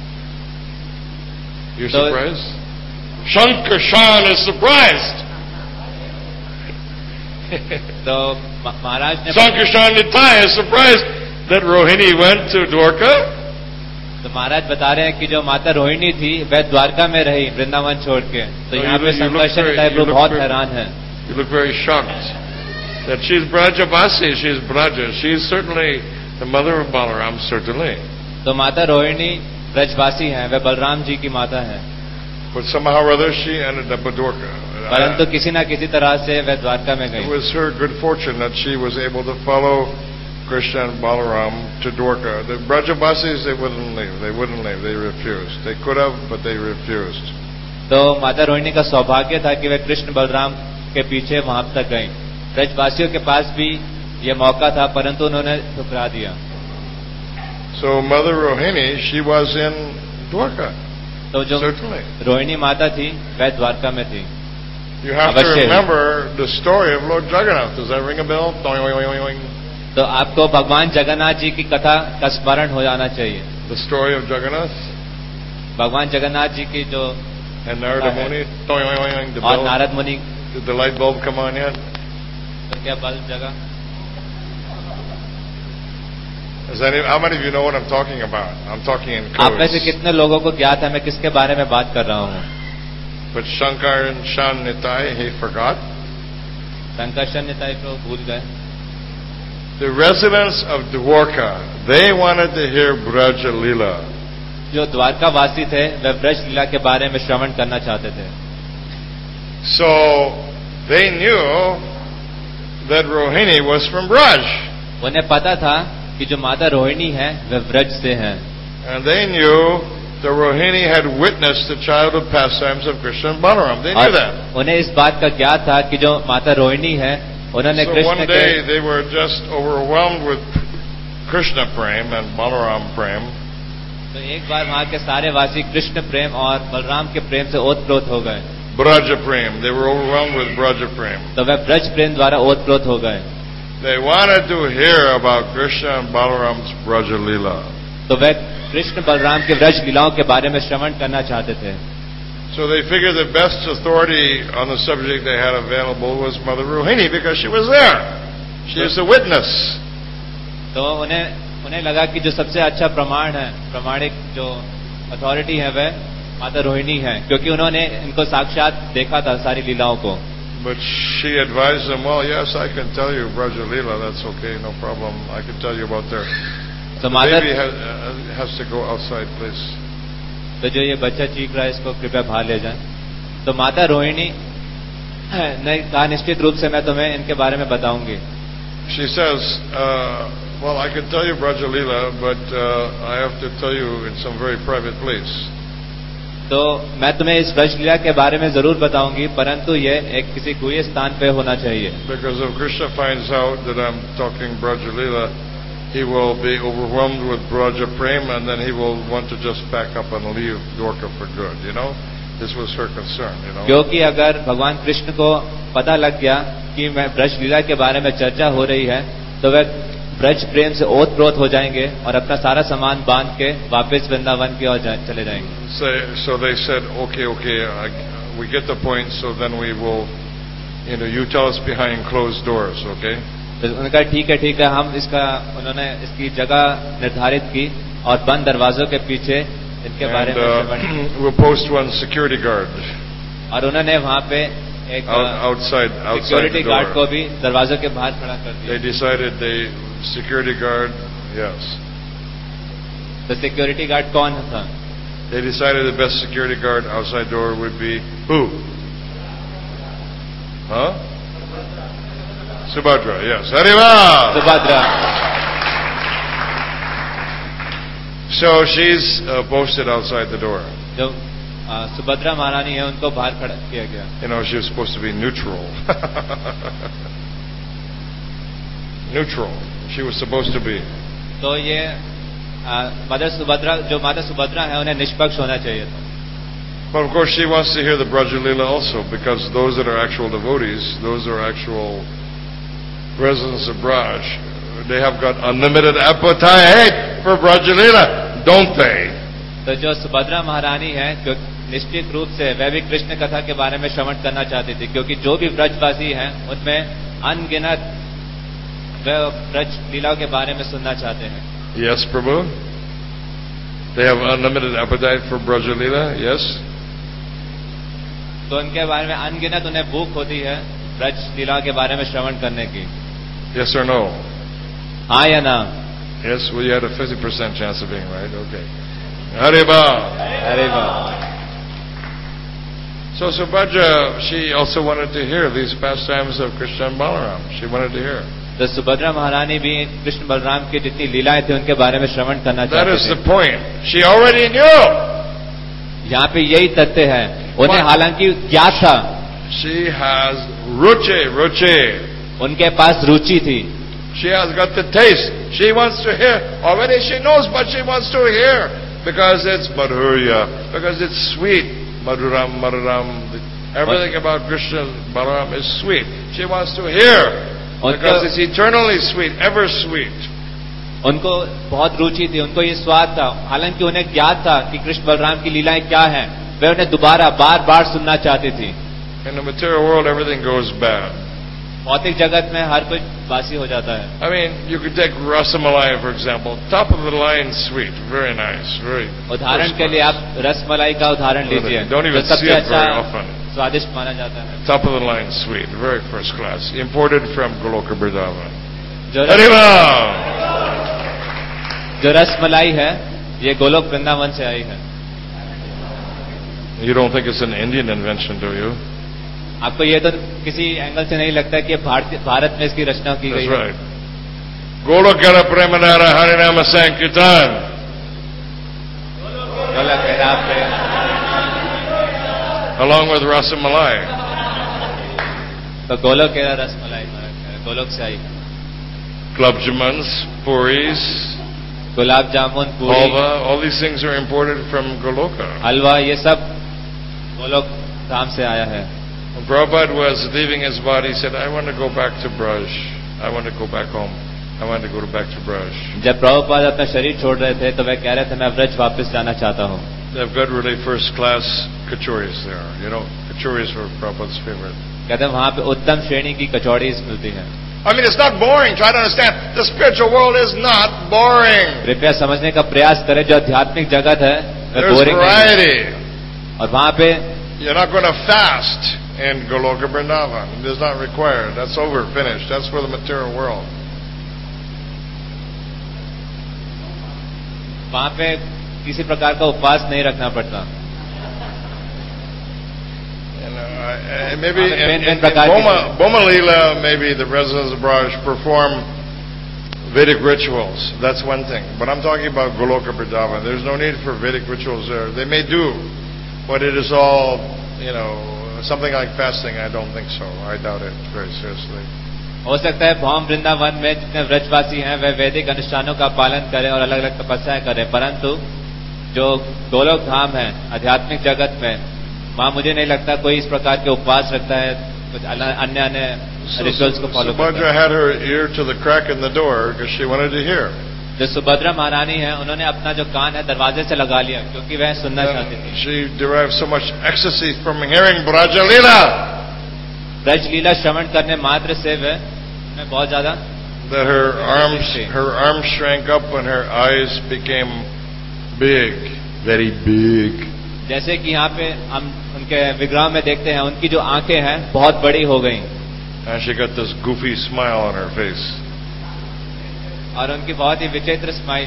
You're surprised? Shankarshan is surprised. तो महाराज ने Shankarshan Nitai is surprised that Rohini went to Dwarka. तो महाराज बता रहे हैं कि जो माता रोहिणी थी वह द्वारका में रही वृंदावन छोड़ के. तो यहाँ पे संकर्षण निताय प्रभु बहुत हैरान है. You look very shocked that she's Brajavasi, she's Braja. She's certainly the mother of Balaram, certainly. तो माता रोहिणी ब्रजवासी हैं, वह बलराम जी की माता है. But somehow or other she ended up at Dwarka. परंतु किसी न किसी तरह से वह द्वारका में गई. It was her good fortune that she was able to follow Krishna and Balaram to Dwarka. The Brajavasis, they wouldn't leave. They wouldn't leave. They refused. They could have, but they refused. तो माता रोहिणी का सौभाग्य था कि वह कृष्ण बलराम के पीछे वहां तक गई. ब्रजवासियों के पास भी यह मौका था, परंतु उन्होंने ठुकरा दिया. So Mother Rohini, she was in Dwarka. तो जो Certainly. रोहिणी माता थी वह द्वारका में थी. You have to remember the story of Lord Jagannath. Does that ring a bell? तो आपको भगवान जगन्नाथ जी की कथा का स्मरण हो जाना चाहिए. The story of Jagannath. भगवान जगन्नाथ जी की जो And Narada Muni. और नारद मुनि. Did the light bulb come on yet? तो क्या बल्ब जगा? How many of you know what I'm talking about? I'm talking in आप में से codes. कितने लोगों को ज्ञात है मैं किसके बारे में बात कर रहा हूँ? But Shankar and Shan Nitai, he forgot. Sankarshan Nitai को भूल गए. The residents of Dwarka, they wanted to hear Braja Leela. जो द्वारका वासी थे वे ब्रज लीला के बारे में श्रवण करना चाहते थे. So they knew that Rohini was from Braj. उन्हें पता था कि जो माता रोहिणी है वे ब्रज से हैं. And they knew that Rohini had witnessed the childhood pastimes of Krishna and Balaram. They knew that. उन्हें इस बात का ज्ञात था कि जो माता रोहिणी है उन्होंने So कृष्ण one के day they were just overwhelmed with Krishna Prem and Balaram Prem. तो एक बार वहाँ के सारे वासी कृष्ण प्रेम और बलराम के प्रेम से ओतप्रोत हो गए. Braja Prem. They were overwhelmed with Braja Prem. तो वे ब्रज प्रेम द्वारा ओतप्रोत हो गए. They wanted to hear about Krishna and Balaram's Braja Leela. तो वे कृष्ण बलराम के ब्रज लीलाओं के बारे में श्रवण करना चाहते थे. So they figured the best authority on the subject they had available was Mother Rohini because she was there. She is a witness. तो उन्हें लगा कि जो सबसे अच्छा प्रमाण है, प्रामाणिक जो अथॉरिटी है वह माता रोहिणी है, क्योंकि उन्होंने इनको साक्षात देखा था सारी लीलाओं को. But she advised them, well, yes, I can tell you Braja Leela, that's okay, no problem. I can tell you about their... So the baby has to go outside, please. तो जो ये बच्चा चीख रहा है इसको कृपया बाहर ले जाएं. तो माता रोहिणी ने कहा निश्चित रूप से मैं तुम्हें इनके बारे में बताऊंगी. She says, well, I can tell you Braja Leela, but I have to tell you in some very private place. तो मैं तुम्हें इस ब्रज लीला के बारे में जरूर बताऊंगी, परंतु ये एक किसी गुह्य स्थान पे होना चाहिए. Because if Krishna finds out that I'm talking Braja Leela, he will be overwhelmed with Braja Prem, and then he will want to just pack up and leave Dwarka for good. You know, this was her concern. You know. क्योंकि अगर भगवान कृष्ण को पता लग गया कि मैं ब्रज लीला के बारे में चर्चा हो रही है, तो वह ब्रज प्रेम से ओतप्रोत हो जाएंगे और अपना सारा सामान बांध के वापस वृंदावन की ओर चले जाएंगे. So they said, okay, we get the point. So then we will, you tell us behind closed doors, okay? तो उन्होंने कहा ठीक है, हम उन्होंने इसकी जगह निर्धारित की और बंद दरवाजों के पीछे इनके बारे में we'll post one security guard. और उन्होंने वहाँ पे एक outside सिक्योरिटी गार्ड को भी दरवाजों के बाहर खड़ा कर दिया. They decided the security guard, yes. तो सिक्योरिटी गार्ड कौन था? They decided the best security guard outside door would be who? Huh? Subhadra, yes. Hariva! Subhadra. So she's posted outside the door. जो सुभद्रा महारानी है उनको बाहर खड़ा किया गया. She was supposed to be neutral. Neutral. She was supposed to be. तो ये माता सुभद्रा है उन्हें निष्पक्ष होना चाहिए था. But of course she wants to hear the Braja Leela also, because those that are actual devotees, those are actual residents of Braj, they have got unlimited appetite for Braja Leela, don't they? तो जो सुभद्रा महारानी है, जो निश्चित रूप से वह भी कृष्ण कथा के बारे में श्रवण करना चाहती थी, क्योंकि जो भी ब्रजवासी हैं उनमें अनगिनत वह ब्रज लीलाओं के बारे में सुनना चाहते हैं. Yes, Prabhu? They have unlimited appetite for Braja Leela, yes? तो उनके बारे में अनगिनत उन्हें भूख होती है ब्रज लीलाओं के बारे में श्रवण करने की. Yes or no? हाँ या ना? Yes, well you had a 50% chance of being right, okay. Hariba! Hariba! So Subhadra, she also wanted to hear these pastimes of Krishna and Balaram. She wanted to hear. तो सुभद्रा महारानी भी कृष्ण बलराम की जितनी लीलाएं थी उनके बारे में श्रवण करना That चाहती is थी. the point. She already knew. यहाँ पे यही तथ्य है. उन्हें हालांकि ज्ञात था. She has ruchi. उनके पास रुचि थी. She has got the taste. She wants to hear. Already she knows, but she wants to hear. Because it's Madhurya. Because it's sweet. Madhuram. Everything about Krishna Balaram is sweet. She wants to hear. Because it's eternally sweet, ever sweet. उनको बहुत रुचि थी, उनको ये स्वाद था. हालांकि उन्हें ज्ञात था कि कृष्ण बलराम की लीलाएं क्या हैं. वे उन्हें दोबारा बार सुनना चाहती थी. In the material world, everything goes bad. भौतिक जगत में हर कुछ बासी हो जाता है. I mean, you could take Rasamalai, for example. Top of the line sweet. Very nice. Very. उदाहरण के लिए आप रसमलाई का उदाहरण लीजिए. Don't even see it very often. स्वादिष्ट माना जाता है. Top of the line sweet. Very first class. Imported from Goloka Vrindavan. जो रसमलाई है, ये गोलोक वृंदावन से आई है. You don't think it's an Indian invention, do you? आपको ये तो किसी एंगल से नहीं लगता कि भारत में इसकी रचना की गई है. That's right. Golokara Premanara Harinama Sankirtan. Along with Rasamalai. तो गोलोक केरा रसमलाई गोलोक से आई. Gulab Jamans, Puris, gulab jamun, पूरी, Halva, all these things are imported from Goloka. हलवा, ये सब गोलोक धाम से आया है. When Prabhupada was leaving his body, he said, I want to go back to Braj. I want to go back home. I want to go back to Braj. जब प्रभुपाद अपना शरीर छोड़ रहे थे तो वह कह रहे थे मैं ब्रज वापस जाना चाहता हूँ. They've got really first class kachoris there. You know, kachoris were Prabhupada's favorite. कहते हैं वहाँ पे उत्तम श्रेणी की कचौड़ी मिलती है. I mean, it's not boring. Try to understand. The spiritual world is not boring. कृपया समझने का प्रयास करें, जो आध्यात्मिक जगत है वह There's बोरिंग variety. नहीं. और वहाँ पे You're not going to fast in Goloka Vrindavan. It is not required. That's over, finished. That's for the material world. वहाँ पे किसी प्रकार का उपवास नहीं रखना पड़ता. Maybe in Boma Leela, maybe the residents of Braj perform Vedic rituals. That's one thing. But I'm talking about Goloka Vrindavan. There's no need for Vedic rituals there. They may do, but it is all, you know, something like fasting. I don't think so. I doubt it very seriously. हो सकता है भौम वृंदावन में जितने व्रजवासी हैं वे वैदिक अनुष्ठानों का पालन करें और अलग अलग तपस्याएं करें, परंतु जो गोलोक धाम है आध्यात्मिक जगत में, वहाँ मुझे नहीं लगता कोई इस प्रकार के उपवास रखता है, कुछ अन्य रिचुअल्स को फॉलो करता है. Subhadra had her ear to the crack in the door because she wanted to hear. जो सुभद्रा महारानी है उन्होंने अपना जो कान है दरवाजे से लगा लिया क्योंकि वह सुनना चाहती थी. She derived so much ecstasy from hearing Braja Leela. Braj लीला श्रवण करने मात्र से वह बहुत ज्यादा that her arms shrank up and her eyes became big, very big. जैसे कि यहाँ पे हम उनके विग्रह में देखते हैं उनकी जो आंखें हैं बहुत बड़ी हो गईं. And she got this goofy smile on her face. और उनकी बहुत ही विचित्र स्माइल,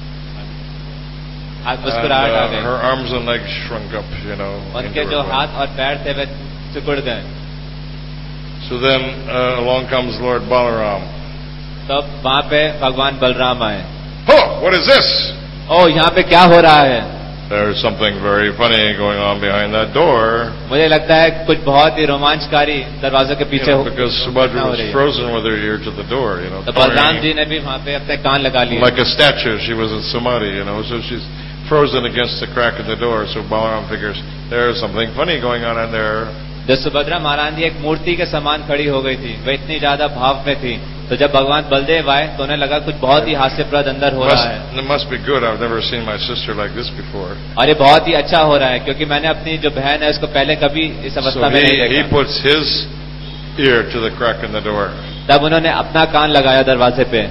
मुस्कुराहट आ गई. Her arms and legs shrunk up, you know. उनके जो हाथ और पैर थे वे सिकुड़ गए. So then along comes Lord Balaram. तब वहाँ पे भगवान बलराम आए. Oh, what is this? ओह, यहाँ पे क्या हो रहा है? There's something very funny going on behind that door. मुझे लगता है कुछ बहुत ही रोमांचकारी दरवाजे के पीछे हो. Because Subhadra was frozen with her ear to the door, you know. तो बलराम जी ने भी वहाँ पे अपने कान लगा लिए. Like a statue, she was in samadhi, you know. So she's frozen against the crack of the door. So Balaram figures there's something funny going on in there. जो सुभद्रा महारानी एक मूर्ति के समान खड़ी हो गई थी, वह इतनी ज्यादा भाव में थी, तो जब भगवान बलदेव आए तो उन्हें लगा कुछ बहुत ही हास्यप्रद अंदर हो रहा है। It must be good. I've never seen my sister like this before. और ये बहुत ही अच्छा हो रहा है क्योंकि मैंने अपनी जो बहन है उसको पहले कभी इस So अवस्था में नहीं he देखा। puts his ear to the crack in the door. तब उन्होंने अपना कान लगाया दरवाजे पे।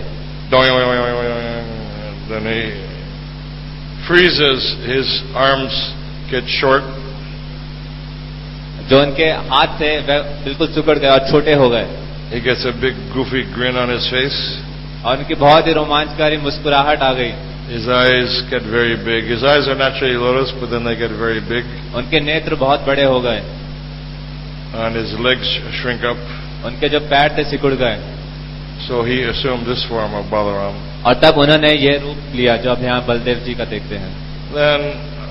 Then he freezes. His arms get short. जो उनके हाथ थे वह बिल्कुल सिकुड़ गए और छोटे हो गए। He gets a big goofy grin on his face. और उनकी बहुत ही रोमांचकारी मुस्कुराहट आ गई। His eyes get very big. His eyes are naturally lotus, but then they get very big. उनके नेत्र बहुत बड़े हो गए। And his legs shrink up. उनके जो पैर थे सिकुड़ गए। So he assumed this form of Balaram. और तब उन्होंने ये रूप लिया जो अब यहाँ बलदेव जी का देखते हैं। Then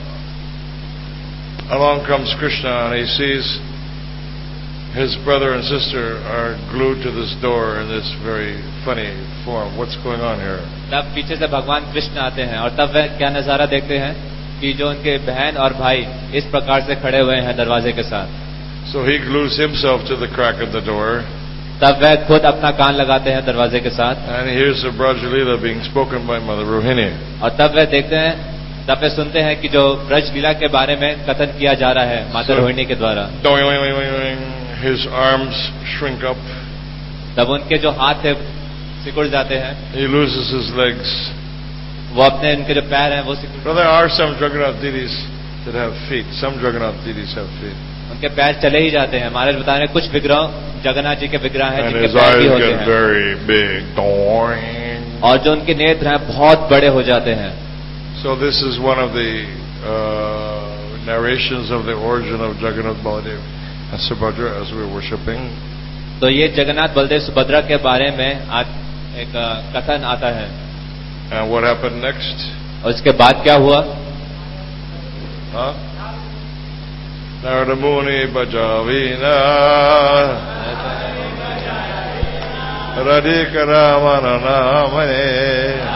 along comes Krishna and he sees his brother and sister are glued to this door in this very funny form. What's going on here? तब पीछे से भगवान कृष्ण आते हैं और तब वह क्या नजारा देखते हैं कि जो उनके बहन और भाई इस प्रकार से खड़े हुए हैं दरवाजे के साथ। So he glues himself to the crack of the door. तब वह खुद अपना कान लगाते हैं दरवाजे के साथ। And he hears the Braj Leela being spoken by Mother Rohini. और तब वह देखते हैं, तब वे सुनते हैं कि जो ब्रज लीला के बारे में कथन किया जा रहा है माता रोहिणी के द्वारा। His arms shrink up. तब उनके जो हाथ थे सिकुड़ जाते हैं। He loses his legs. वो अपने उनके जो पैर हैं वो सिकुड़। But there are some Jagannath deities that have feet. Some Jagannath deities have feet. उनके पैर चले ही जाते हैं। महाराज बता रहे हैं कुछ विग्रह जगन्नाथ जी के विग्रह हैं And जिनके his पैर भी eyes होते get हैं very big. और जो उनके नेत्र हैं बहुत बड़े हो जाते हैं। So this is one of the narrations of the origin of Jagannath Baladev and Subhadra as we were worshipping. तो ये जगन्नाथ बलदेव सुभद्रा के बारे में आज एक कथन आता है। And what happened next? और इसके बाद क्या हुआ? Huh? Narada Muni Bajavina Radhika Ramana Namane.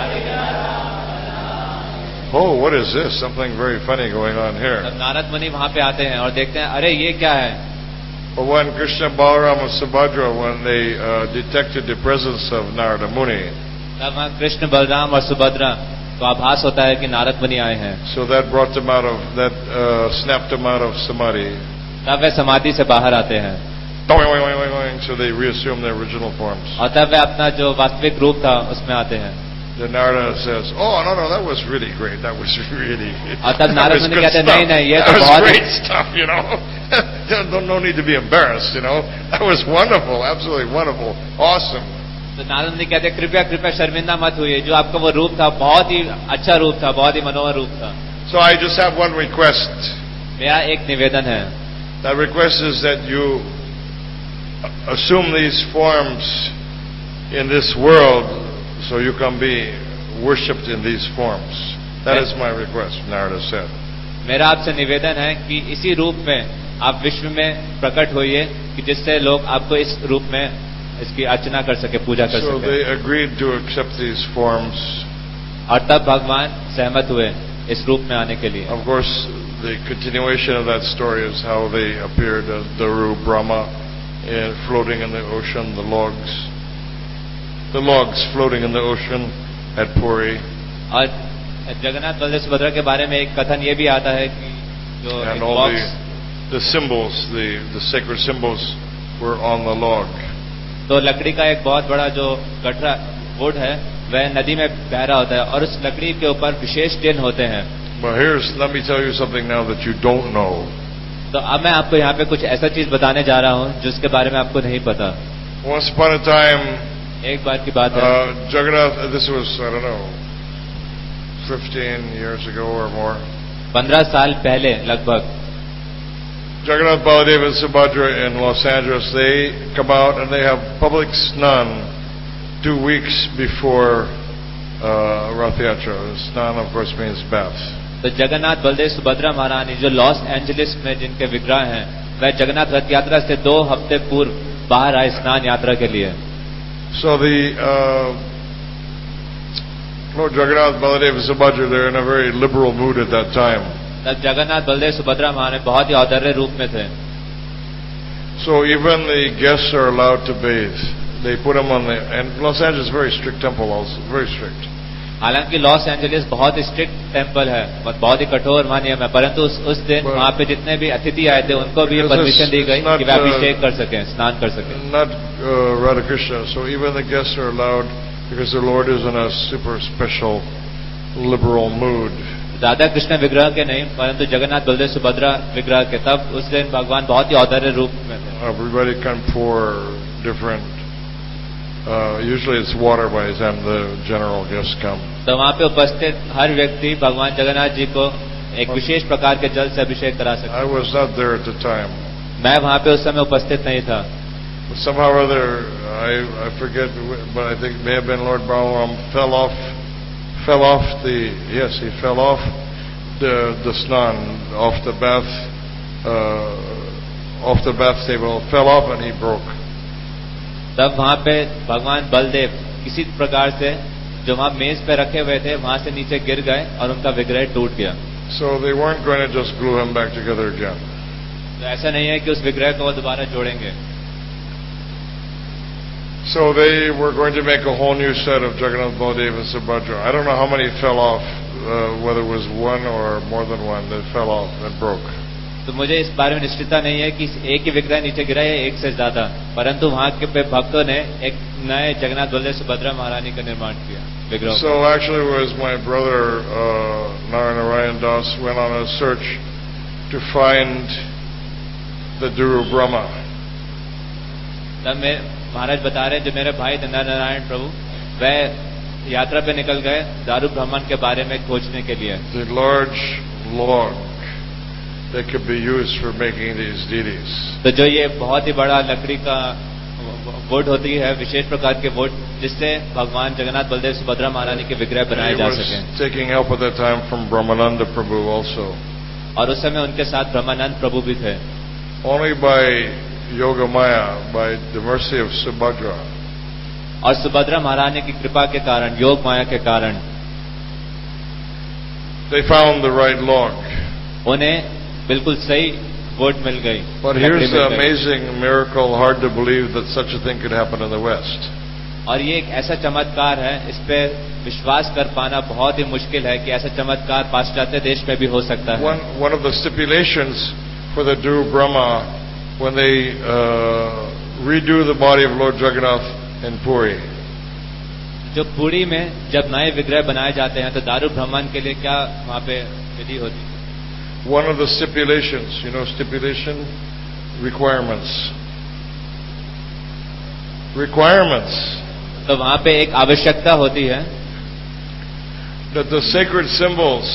Oh, what is this? Something very funny going on here. तब नारद मुनि वहां पे आते हैं और देखते हैं अरे ये क्या है? But when Krishna, Balaram and Subhadra, when they detected the presence of Narada Muni, तब वहाँ कृष्ण बलराम और सुभद्रा को आभास होता है कि नारद मुनि आए हैं। so that brought them out of that, snapped them out of samadhi. तब वे समाधि से बाहर आते हैं So they reassume their original forms. और तब वे अपना जो वास्तविक रूप था उसमें आते हैं। Then Narada says, "Oh no, that was really great. That was really." और तब that नारद was मुनि good कहते हैं stuff. नहीं ये That तो was बहुत great stuff, you know. No need to be embarrassed, you know. That was wonderful, absolutely wonderful, awesome. तो नारद मुनि कहते हैं कृपया शर्मिंदा मत होइए, जो आपका वो रूप था बहुत ही अच्छा रूप था, बहुत ही मनोहर रूप था। So I just have one request. मेरा एक निवेदन है। That request is that you assume these forms in this world so you can be worshipped in these forms. That is my request, Narada said. मेरा आपसे निवेदन है कि इसी रूप में आप विश्व में प्रकट होइए कि जिससे लोग आपको इस रूप में इसकी अर्चना कर सके, पूजा कर So सके। they agreed to accept these forms. और तब भगवान सहमत हुए इस रूप में आने के लिए। Of course, the continuation of that story is how they appeared as Daru, Brahma, and floating in the ocean, the logs floating in the ocean at Puri. और जगन्नाथ बलदेव सुभद्रा के बारे में एक कथन ये भी आता है कि जो And एक all box, the symbols, the sacred symbols were on the log. तो लकड़ी का एक बहुत बड़ा जो गठरा वुड है वह नदी में बह रहा होता है और उस लकड़ी के ऊपर विशेष चिन्ह होते हैं। But let me tell you something now that you don't know. तो अब मैं आपको यहाँ पे कुछ ऐसा चीज बताने जा रहा हूँ जिसके बारे में आपको नहीं पता। Once upon a time, एक बार की बात है, Jagannath, this was, I don't know, 15 years ago or more. 15 साल पहले लगभग Jagannath, Baladev and Subhadra in Los Angeles, they come out and they have public snan 2 weeks before Rath Yatra. Snan, of course, means bath. तो जगन्नाथ बलदेव सुभद्रा महारानी जो loss Angeles में जिनके विग्रह हैं वह जगन्नाथ रथ यात्रा से 2 हफ्ते पूर्व बाहर आए स्नान यात्रा के लिए। So the Lord Jagannath, Baladev, Subhadra, they're in a very liberal mood at that time. तब जगन्नाथ बलदेव सुभद्रा महाराज बहुत ही औदार्य रूप में थे. So even the guests are allowed to bathe. They put them on the, and Los Angeles is a very strict temple also, very strict. हालांकि Los Angeles बहुत strict temple है, बहुत ही कठोर वहाँ नियम है, परंतु उस दिन वहाँ पे जितने भी अतिथि आए थे उनको भी परमिशन दी गई कि वे अभिषेक कर सकें, स्नान कर सकें. Not Radha Krishna, so even the guests are allowed because the Lord is in a super special liberal mood. Radha Krishna विग्रह के नहीं, परंतु जगन्नाथ बलदेव सुभद्रा विग्रह के, तब उस दिन भगवान बहुत ही औदार्य रूप में थे. Everybody come for different. Usually it's water by the time the general guests come. तो वहाँ पे उपस्थित हर व्यक्ति भगवान जगन्नाथ जी को एक विशेष प्रकार के जल से अभिषेक करा सकता. I was not there at the time. मैं वहाँ पे उस समय उपस्थित नहीं था. But somehow or other, I forget, but I think it may have been Lord Balaram fell off the snan, off the bath table, fell off and he broke. तब वहाँ पे भगवान बलदेव किसी प्रकार से जो वहाँ मेज पे रखे हुए थे वहाँ से नीचे गिर गए और उनका विग्रह टूट गया. So they weren't going to just glue him back together again. तो ऐसा नहीं है कि उस विग्रह को दोबारा जोड़ेंगे. So they were going to make a whole new set of Jagannath, Baladev and Subhadra. I don't know how many fell off, whether it was one or more than one that fell off and broke. तो मुझे इस बारे में निश्चितता नहीं है कि एक ही विग्रह नीचे गिरा या एक से ज्यादा, परंतु वहाँ के भक्तों ने एक नए जगन्नाथ बलदेव सुभद्रा महारानी का निर्माण किया विग्रह. So actually it was my brother Narayan Das went on a search to find the Duru Brahma. तब मैं महाराज बता रहे जो मेरे भाई नारायण प्रभु वह यात्रा पे निकल गए दारू ब्राह्मण के बारे में खोजने के लिए. The large log that could be used for making these deities. तो जो ये बहुत ही बड़ा लकड़ी का वुड होती है, विशेष प्रकार के वुड जिससे भगवान जगन्नाथ बलदेव सुभद्रा महारानी के विग्रह बनाए जा सके. Taking help at that time from Brahmananda Prabhu also. और उस समय उनके साथ ब्रह्मानंद प्रभु भी थे. Only by Yoga Maya, by the mercy of Subhadra. और सुभद्रा महारानी की कृपा के कारण, योग माया के कारण they found the right log. उन्हें बिल्कुल सही वुड मिल गई. But here's the amazing miracle, hard to believe that such a thing could happen in the West. और ये एक ऐसा चमत्कार है, इस पे विश्वास कर पाना बहुत ही मुश्किल है कि ऐसा चमत्कार पाश्चात्य देश में भी हो सकता है. One of the stipulations for the Duru Brahma, when they redo the body of Lord Jagannath in Puri. जो पुरी में जब नए विग्रह बनाए जाते हैं तो दारू ब्राह्मण के लिए क्या वहाँ पे विधि होती है? One of the stipulations, stipulation, requirements. तो वहाँ पे एक आवश्यकता होती है that the sacred symbols,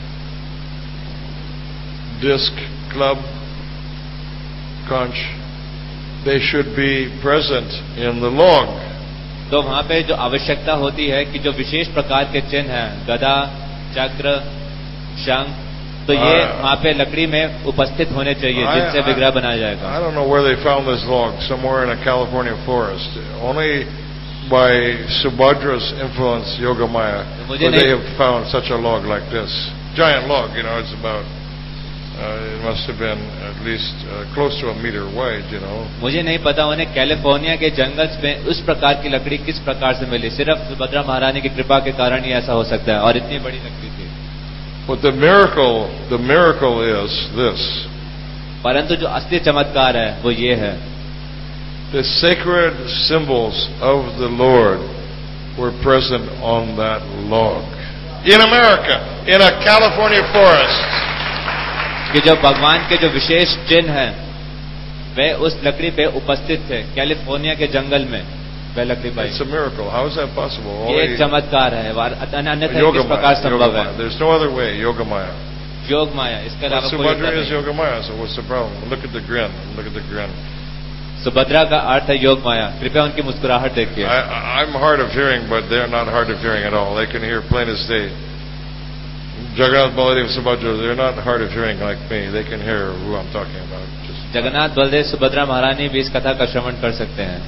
disc, club, conch, they should be present in the log. तो वहाँ पे जो आवश्यकता होती है कि जो विशेष प्रकार के चिन्ह हैं, गदा, चक्र, शंख, तो ये वहाँ पे लकड़ी में उपस्थित होने चाहिए जिनसे विग्रह बनाया जाएगा. I don't know where they found this log, somewhere in a California forest. Only by Subhadra's influence, Yoga Maya, where they have found such a log like this. Giant log, it's about, it must have been at least close to a meter wide, मुझे नहीं पता उन्हें California के जंगल में उस प्रकार की लकड़ी किस प्रकार से मिली. सिर्फ सुभद्रा महारानी की कृपा के कारण ही ऐसा हो सकता है, और इतनी बड़ी लकड़ी थी. But the miracle is this. परंतु जो असली चमत्कार है वो ये है. The sacred symbols of the Lord were present on that log. In America, in a California forest. कि जो भगवान के जो विशेष चिन्ह हैं वे उस लकड़ी पे उपस्थित थे कैलिफोर्निया के जंगल में. वह लकड़ी पाई. It's a miracle. How is that possible? ये एक चमत्कार है. अन्यथा किस प्रकार संभव है? There's no other way. Yoga Maya. योग माया, इसके अलावा कोई Subhadra is Yoga Maya, so what's the problem? Look at the grin. Look at the grin. Subhadra का अर्थ है योग माया. कृपया उनकी मुस्कुराहट देखिए. I'm hard of hearing, but they're not hard of hearing at all. They can hear plain as day. Jagannath, Baladev, Subhadra, they're not hard of hearing like me. They can hear who I'm talking about. Jagannath Baldev Subhadra महारानी भी इस कथा का श्रवण कर सकते हैं.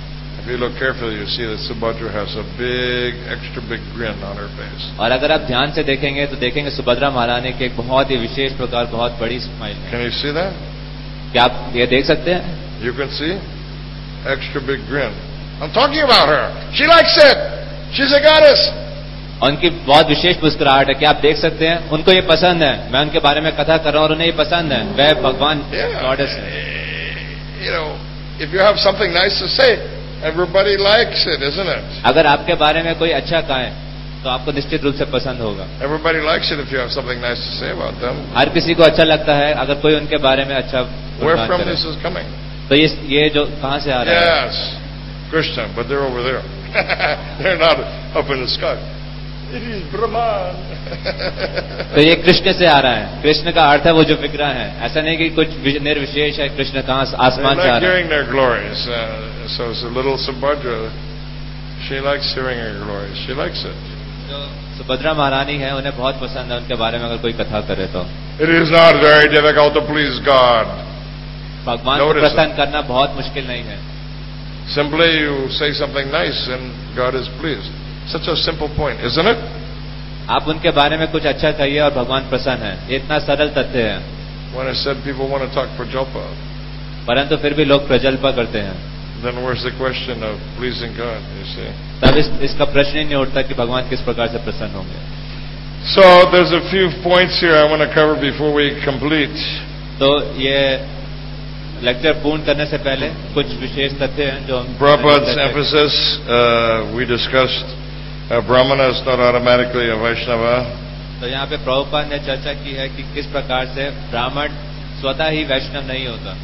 If you look carefully, you see that Subhadra has a extra big grin on her face. और अगर आप ध्यान से देखेंगे तो देखेंगे सुभद्रा महारानी की एक बहुत ही विशेष प्रकार बहुत बड़ी स्माइल है। Can you see that? क्या आप ये देख सकते हैं? You can see? Extra big grin. I'm talking about her. She likes it. She's a goddess. उनकी बहुत विशेष मुस्कुराहट है। क्या आप देख सकते हैं? उनको ये पसंद है। मैं उनके बारे में कथा कर रहा हूँ और उन्हें ये पसंद है। वह भगवान गॉडेस है। You know, if you have something nice to say, everybody likes it, isn't it? अगर आपके बारे में कोई अच्छा कहे तो आपको निश्चित रूप से पसंद होगा। Everybody likes it if you have something nice to say about them. हर किसी को अच्छा लगता है अगर कोई उनके बारे में अच्छा Where बात from करे। this is coming? तो ये जो कहाँ से आ रहा है? Yes, Krishna, but they're over there. They're not up in the sky. It is Brahman. तो ये कृष्ण से आ रहा है। कृष्ण का अर्थ है वो जो विग्रह है। ऐसा नहीं कि कुछ निर्विशेष है। कृष्ण कहाँ आसमान They से आ like रहा है। hearing their glories. So it's a little Subhadra. She likes hearing her glories. She likes it. जो सुभद्रा महारानी है उन्हें बहुत पसंद है उनके बारे में अगर कोई कथा करे तो। It is not very difficult to please God. भगवान को प्रसन्न करना बहुत मुश्किल नहीं है। Simply you say something nice and God is pleased. Such a simple point, isn't it? आप उनके बारे में कुछ अच्छा कहिए और भगवान प्रसन्न है। ये इतना सरल तथ्य है। When I said people want to talk Prajalpa, परंतु फिर भी लोग प्रजल्पा करते हैं। then where's the question of pleasing God, you see? तब इसका प्रश्न ही नहीं उठता कि भगवान किस प्रकार से प्रसन्न होंगे। So there's a few points here I want to cover before we complete. तो ये लेक्चर पूर्ण करने से पहले कुछ विशेष तथ्य हैं जो Prabhupada's emphasis, we discussed, Brahmana is not automatically a Vaishnava. तो यहाँ पे प्रभुपाद ने चर्चा की है कि किस प्रकार से ब्राह्मण स्वतः ही वैष्णव नहीं होता।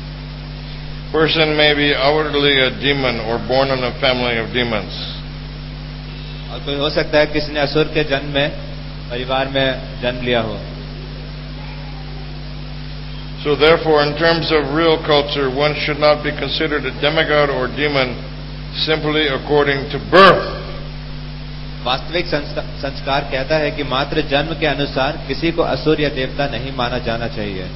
Person may be outwardly a demon or born in a family of demons. और कोई हो सकता है किसी ने असुर के जन्म में परिवार में जन्म लिया हो। So therefore, in terms of real culture, one should not be considered a demigod or demon simply according to birth. वास्तविक संस्कार कहता है कि मात्र जन्म के अनुसार किसी को असुर या देवता नहीं माना जाना चाहिए।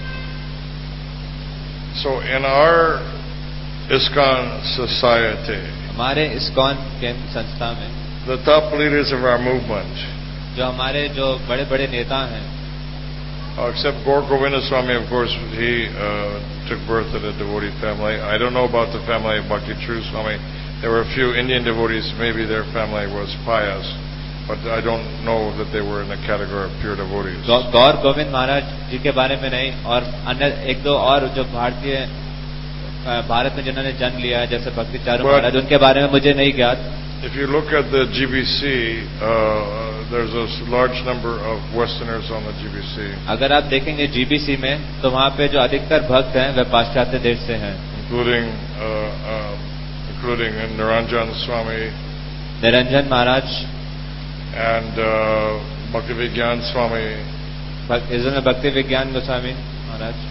So in our ISKCON society, हमारे इस्कॉन के संस्था में the top leaders of our movement, जो हमारे जो बड़े बड़े नेता हैं, except Gaur Govinda Swami, of course, he took birth in a devotee family. I don't know about the family of Bhakti True Swami. There were a few Indian devotees, maybe their family was pious, but I don't know that they were in the category of pure devotees. गौर गोविंद महाराज जी के बारे में नहीं, और अन्य एक दो और जो भारत में जिन्होंने जन्म लिया है जैसे भक्ति चारू महाराज, उनके बारे में मुझे नहीं ज्ञात। If you look at the GBC, there's a large number of Westerners on the GBC. अगर आप देखेंगे GBC में तो वहाँ पे जो अधिकतर भक्त हैं वे पाश्चात्य देश से हैं, including Niranjan Swami, Niranjan Maharaj, and Bhaktivigyan Swami. इसमें भक्ति विज्ञान गोस्वामी महाराज।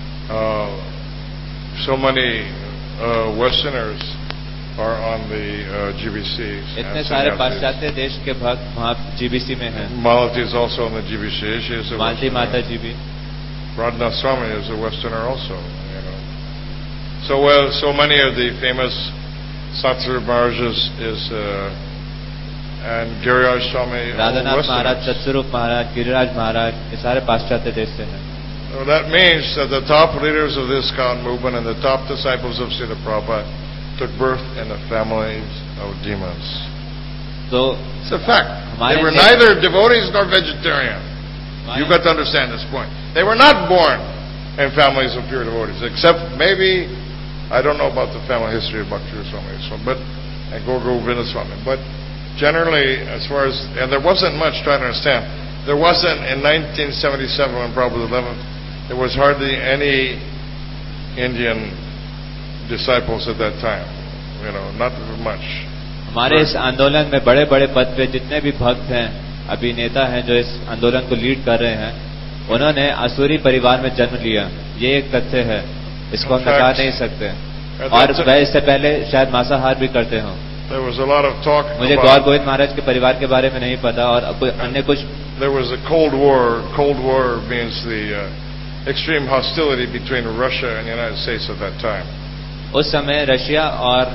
So many Westerners are on the GBC. इतने सारे पाश्चात्य देश के भक्त वहाँ GBC में हैं। Malati is also on the GBC. She is a मालती माता जी भी। Radha Swami is a Westerner also. You know. So many of the famous Satsur Maharajas is and Giriraj Swami. Radhanath महाराज, सत्स्वरूप महाराज, गिरिराज महाराज, ये सारे पाश्चात्य देश से हैं। So that means that the top leaders of this ISKCON movement and the top disciples of Srila Prabhupada took birth in the families of demons. So it's a fact. They were neither devotees nor vegetarian. You've got to understand this point. They were not born in families of pure devotees, except maybe, I don't know about the family history of Bhakti Swami, and Gaur Govinda Swami, but generally, as far as, and there wasn't much, try to understand, there wasn't in 1977 when Prabhupada was 11th, there was hardly any Indian disciples at that time, you know, not much. हमारे इस आंदोलन में बड़े बड़े पद पे जितने भी भक्त हैं, अभिनेता हैं जो इस आंदोलन को लीड कर रहे हैं, उन्होंने असुरी परिवार में जन्म लिया। ये एक तथ्य है, इसको हम नकार नहीं सकते। और वह इससे पहले शायद मांसाहार भी करते हों। There was a lot of talk मुझे गौर गोविंद महाराज के परिवार के बारे में नहीं पता, और अन्य कुछ। There was a Cold War. Cold War means the extreme hostility between Russia and the United States at that time. उस समय रशिया और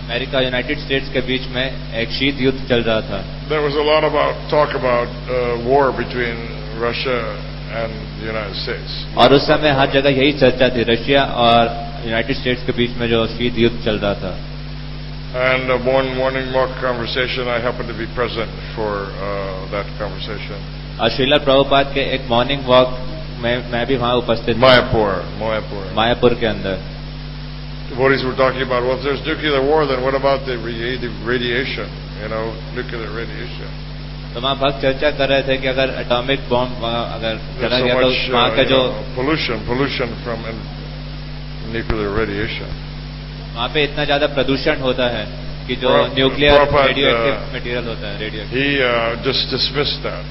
अमेरिका यूनाइटेड स्टेट्स के बीच में एक शीत युद्ध चल रहा था. There was a lot about talk about war between Russia and the United States. और उस समय हर जगह यही चर्चा थी, रशिया और यूनाइटेड स्टेट्स के बीच में जो शीत युद्ध चल रहा था. And one morning walk conversation, I happened to be present for that conversation. और श्रीला प्रभुपाद के एक मॉर्निंग वॉक में मैं भी वहाँ उपस्थित था. मायापुर के अंदर. Devotees were talking about, well, if there's nuclear war, then what about the radiation? You know, nuclear radiation. तो वहाँ भक्त चर्चा कर रहे थे कि अगर एटॉमिक बॉम्ब अगर चला गया तो वहाँ का जो pollution from nuclear radiation. वहाँ पे इतना ज्यादा प्रदूषण होता है कि जो न्यूक्लियर रेडियोएक्टिव मटेरियल होता है radio. He just dismissed that.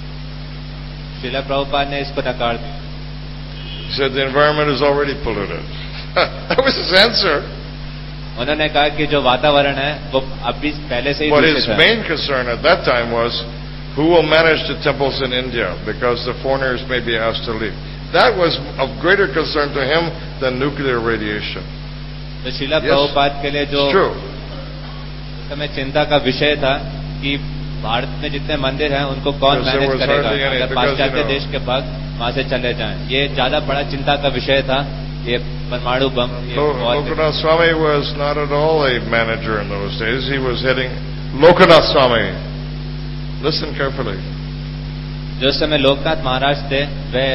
Srila Prabhupada ने इसको नकार दिया. He said the environment is already polluted. That was his answer. उन्होंने कहा कि जो वातावरण है वो अभी पहले से ही But his main concern at that time was who will manage the temples in India because the foreigners may be asked to leave. That was of greater concern to him than nuclear radiation. तो श्रीला प्रभुपाद के लिए जो समय चिंता का विषय था कि भारत में जितने मंदिर हैं उनको कौन मैनेज करेगा अगर पाश्चात्य देश के भक्त वहां से चले जाएं. ये ज्यादा बड़ा चिंता का विषय था. ये परमाणु बम. Lokanath Swami was not at all a manager in those days. He was heading Lokanath Swami. Listen carefully. जो समय लोकनाथ महाराज थे वे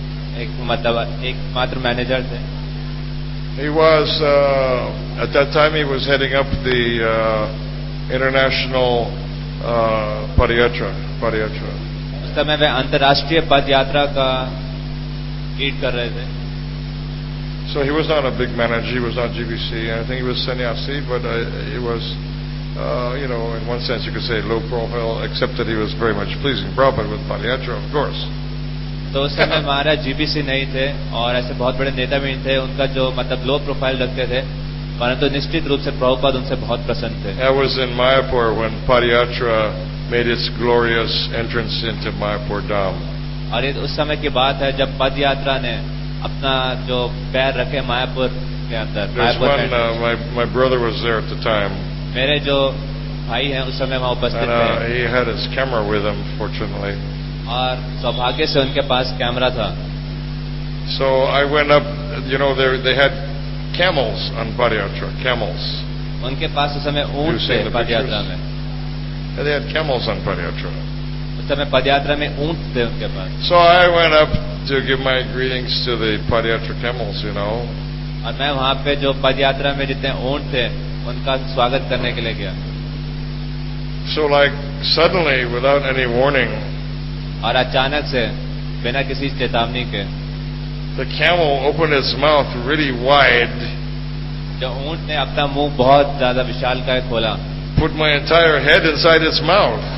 एकमात्र मैनेजर थे. He was at that time he was heading up the international Padayatra. उस समय वे अंतर्राष्ट्रीय पद यात्रा का लीड कर रहे थे. So he was not a big manager. He was not GBC. I think he was sannyasi, but he was, in one sense you could say low profile, except that he was very much pleasing Prabhupada with Padayatra, of course. तो उस समय महाराज GBC नहीं थे और ऐसे बहुत बड़े नेता भी नहीं थे. उनका जो मतलब लो प्रोफाइल रखते थे, परंतु निश्चित रूप से प्रभुपाद उनसे बहुत प्रसन्न थे. I was in Mayapur when Padayatra made its glorious entrance into Mayapur Dham. और ये उस समय की बात है जब पद यात्रा ने अपना जो पैर रखे मायापुर के अंदर. My brother was there at the time. मेरे जो भाई हैं उस समय वहाँ उपस्थित थे. He had his camera with him, fortunately. और सौभाग्य से उनके पास कैमरा था. So I went up. They had camels on Padayatra. Camels. उनके पास उस समय ऊंट थे पदयात्रा में. They had camels on Padayatra. उस समय पदयात्रा में ऊंट थे उनके पास. So I went up to give my greetings to the Padayatra camels, और मैं वहाँ पे जो पदयात्रा में जितने ऊंट थे उनका स्वागत करने के लिए गया. So suddenly, without any warning, और अचानक से बिना किसी चेतावनी के, the camel opened its mouth really wide. जो ऊंट ने अपना मुंह बहुत ज्यादा विशालकाय खोला. Put my entire head inside its mouth.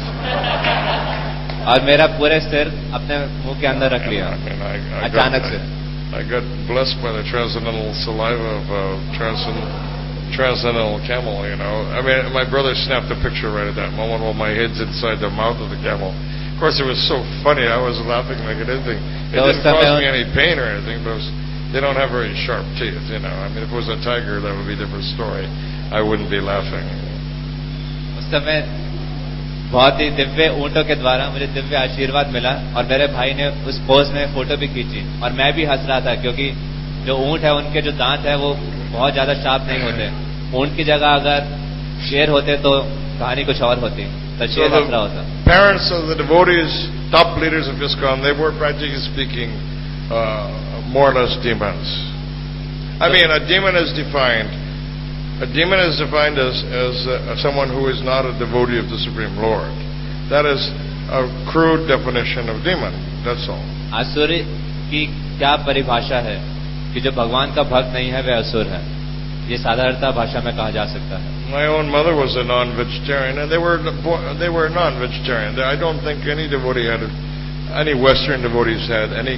और मेरा पूरे सिर अपने मुंह के अंदर रख लिया. अचानक से. I got blessed by the transcendental saliva of a transcendental camel. I mean, my brother snapped a picture right at that moment while my head's inside the mouth of the camel. Of course, it was so funny. I was laughing like anything. It didn't cause me any pain or anything, but they don't have very sharp teeth. I mean, if it was a tiger, that would be a different story. I wouldn't be laughing. उस समय बहुत ही दिव्य ऊंटों के द्वारा मुझे दिव्य आशीर्वाद मिला और मेरे भाई ने उस पोज में फोटो भी खींची और मैं भी हंस रहा था क्योंकि जो ऊंट है उनके जो दांत है वो बहुत ज्यादा शार्प नहीं होते. ऊंट की जगह अगर शेर होते तो कहानी कुछ और होती. तो शेर हंस रहा होता. Parents of the devotees, top leaders of ISKCON, they were practically speaking more or less demons. I mean, a demon is defined. A demon is defined as someone who is not a devotee of the Supreme Lord. That is a crude definition of demon. That's all. असुर की क्या परिभाषा है कि जो भगवान का भक्त नहीं है वह असुर है. ये साधारणतः भाषा में कहा जा सकता है. My own mother was a non-vegetarian, and they were non-vegetarian. I don't think any devotee any Western devotees had any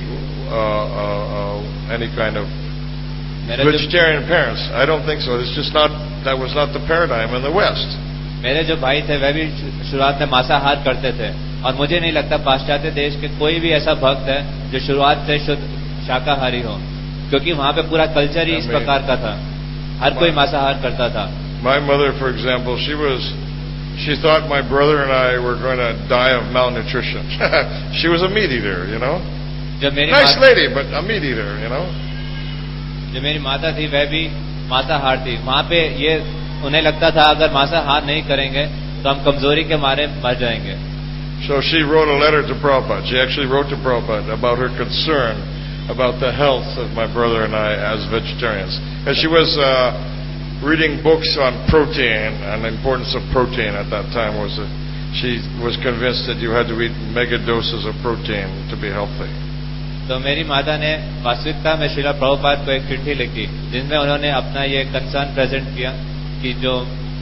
kind of vegetarian parents. I don't think so. It's just that was not the paradigm in the West. मेरे जो भाई थे वह भी शुरुआत में मांसाहार करते थे और मुझे नहीं लगता पाश्चात्य देश के कोई भी ऐसा भक्त है जो शुरुआत से शुद्ध शाकाहारी हो, क्योंकि वहाँ पे पूरा कल्चर ही इस प्रकार का था. हर कोई मांसाहार करता था. My mother, for example, she thought my brother and I were going to die of malnutrition. She was a meat eater, you know. Nice lady, but a meat eater, you know. जो मेरी माता थी वह भी मांसाहार थी. वहाँ पे ये उन्हें लगता था अगर मांसाहार नहीं करेंगे तो हम कमजोरी के मारे मर जाएंगे. So she wrote a letter to Prabhupada. She actually wrote to Prabhupada about her concern about the health of my brother and I as vegetarians. And she was reading books on protein and the importance of protein at that time. She was convinced that you had to eat mega doses of protein to be healthy. तो मेरी माता ने वास्तविकता में श्रीला प्रभुपाद को एक चिट्ठी लिखी जिसमें उन्होंने अपना ये कंसर्न प्रेजेंट किया कि जो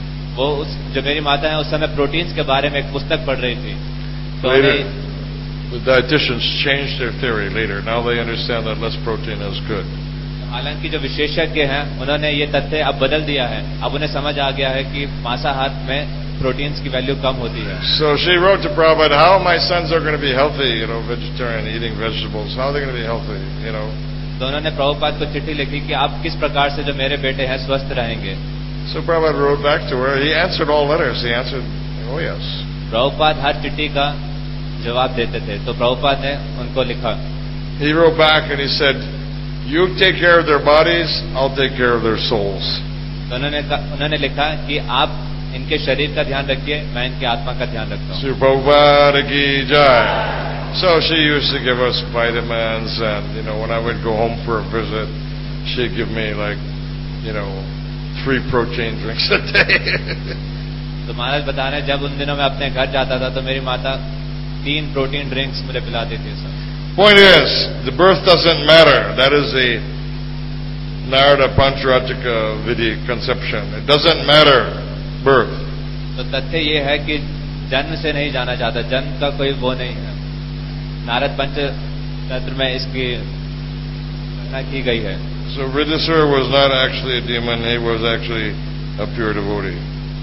मेरी माता है उस समय प्रोटीन्स के बारे में एक पुस्तक पढ़ रही थी. Later, the dietitians changed their theory later. Now they understand that less protein is good. हालांकि जो विशेषज्ञ हैं उन्होंने ये तथ्य अब बदल दिया है. अब उन्हें समझ आ गया है कि मांसाहार में प्रोटीन्स की वैल्यू कम होती है. So she wrote to Prabhupada, how my sons are going to be healthy, you know, vegetarian, eating vegetables. How are they going to be healthy, you know? तो उन्होंने प्रभुपाद को चिट्ठी लिखी कि आप किस प्रकार से जो मेरे बेटे हैं स्वस्थ रहेंगे. So Prabhupada wrote back to her. He answered all letters. He answered, oh yes. Prabhupada हर चिट्ठी का जवाब देते थे. तो प्रभुपाद ने उनको लिखा. He wrote back and he said, you take care of their bodies, I'll take care of their souls. तो उन्होंने लिखा कि आप इनके शरीर का ध्यान रखिए, मैं इनके आत्मा का ध्यान रखता हूँ. Sri Prabhupada ki jai. So she used to give us vitamins, and you know, when I would go home for a visit, she'd give me like, you know, 3 protein drinks a day. तो महाराज बता रहे हैं जब उन दिनों में अपने घर जाता था तो मेरी माता 3 प्रोटीन ड्रिंक्स मुझे पिलाती थी. Point is, the birth doesn't matter. That is the Narada Pancharatika Vidhi conception. It doesn't matter, birth. तो तथ्य ये है कि जन्म से नहीं जाना चाहता, जन्म का कोई वो नहीं है. नारद पंचतंत्र में इसकी घटना की गई है. So Vridhisura was not actually a demon. He was actually a pure devotee.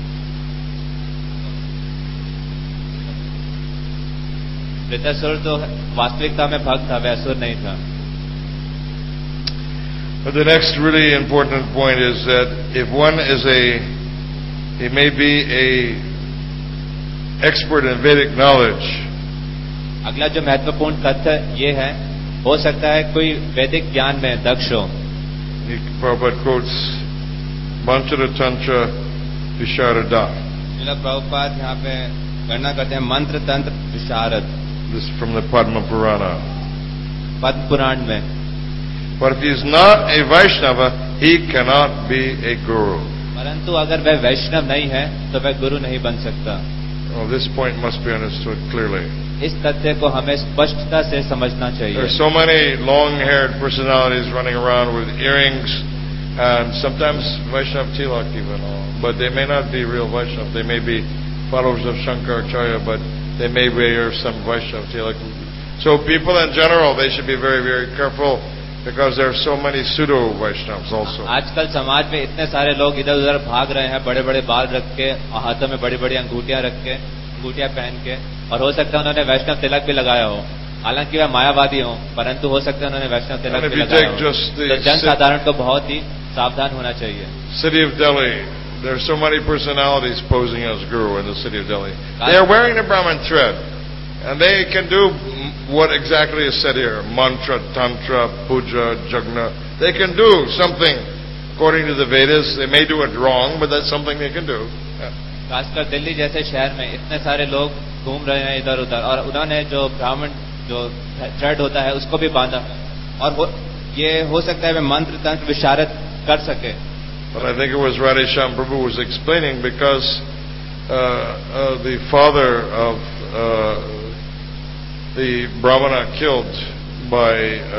Vritrasura तो वास्तविकता में भक्त था, वह असुर नहीं था. But the next really important point is that if one is he may be a expert in Vedic knowledge. अगला जो महत्वपूर्ण तथ्य ये है, हो सकता है कोई वैदिक ज्ञान में दक्ष हो. Prabhupada quotes Mantra Tantra Visharada. Prabhupada यहाँ पे गणना करते हैं मंत्र तंत्र विशारद. This is from the Padma Purana. Padma Purana में. But if he is not a Vaishnava, he cannot be a guru. परंतु अगर वह वैष्णव नहीं है तो वह गुरु नहीं बन सकता. Oh, this point must be understood clearly. इस तथ्य को हमें स्पष्टता से समझना चाहिए. There are so many long-haired personalities running around with earrings and sometimes Vaishnava tilak even, but they may not be real Vaishnava. They may be followers of Shankaracharya, but they may wear some Vaishnava tilak. So people in general, they should be very, very careful because there are so many pseudo Vaishnavas also. आजकल समाज में इतने सारे लोग इधर-उधर भाग रहे हैं, बड़े-बड़े बाल रख के और हाथों में बड़ी-बड़ी अंगूठियां रख के, अंगूठियां पहन के, और हो सकता है उन्होंने वैष्णव तिलक भी लगाया हो. हालांकि वह मायावादी हो, परंतु हो सकता है उन्होंने वैष्णव तिलक भी लगाया हो. तो जनसाधारण को बहुत ही सावधान होना चाहिए. City of Delhi, there are so many personalities posing as guru in the city of Delhi. They are wearing the Brahman thread, and they can do what exactly is said here: mantra, tantra, puja, jagna. They can do something according to the Vedas. They may do it wrong, but that's something they can do. खासकर दिल्ली जैसे शहर में इतने सारे लोग घूम रहे हैं इधर उधर, और उन्होंने जो ब्राह्मण जो थ्रेड होता है उसको भी बांधा, और ये हो सकता है वे मंत्र तंत्र विशारद कर सके. But I think it was Radheshyam Prabhu was explaining because the father of the Brahmana killed by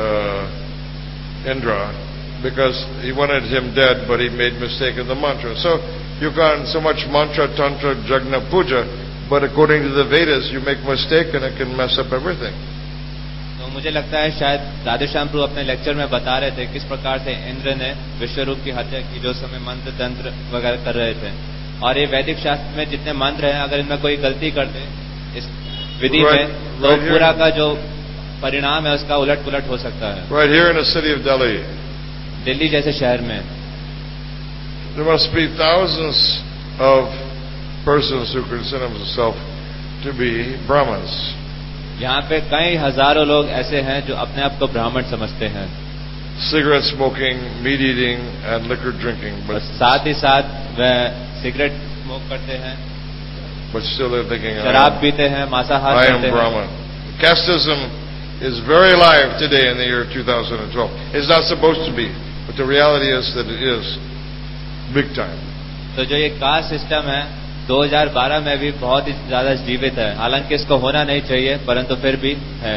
Indra, because he wanted him dead, but he made mistake in the mantra. So you can so much mantra, tantra, jagna, puja, but according to the Vedas, you make mistake and it can mess up everything. तो मुझे लगता है शायद राधेश्याम प्रभु अपने lecture में बता रहे थे किस प्रकार से इंद्र ने विश्वरूप की हत्या की जो समय मंत्र तंत्र वगैरह कर रहे थे. और ये वैदिक शास्त्र में जितने मंत्र हैं, अगर इनमें कोई गलती कर दे इस विधि में, तो पूरा का जो परिणाम है उसका उलट पुलट हो सकता है. Right here in the city of Delhi, Delhi जैसे शहर में there must be thousands of persons who consider themselves to be Brahmins. यहाँ पे कई हजारों लोग ऐसे हैं जो अपने आप को ब्राह्मण समझते हैं, Cigarette smoking, meat eating, and liquor drinking, और साथ ही साथ वह सिगरेट स्मोक करते हैं, but still they're thinking, शराब पीते हैं, मांसाहार I am करते हैं. Brahman. Casteism is very alive today in the year 2012. It's not supposed to be, but the reality is that it is big time. तो जो ये कास्ट सिस्टम है 2012 में भी बहुत ही ज्यादा जीवित है, हालांकि इसको होना नहीं चाहिए, परंतु फिर भी है.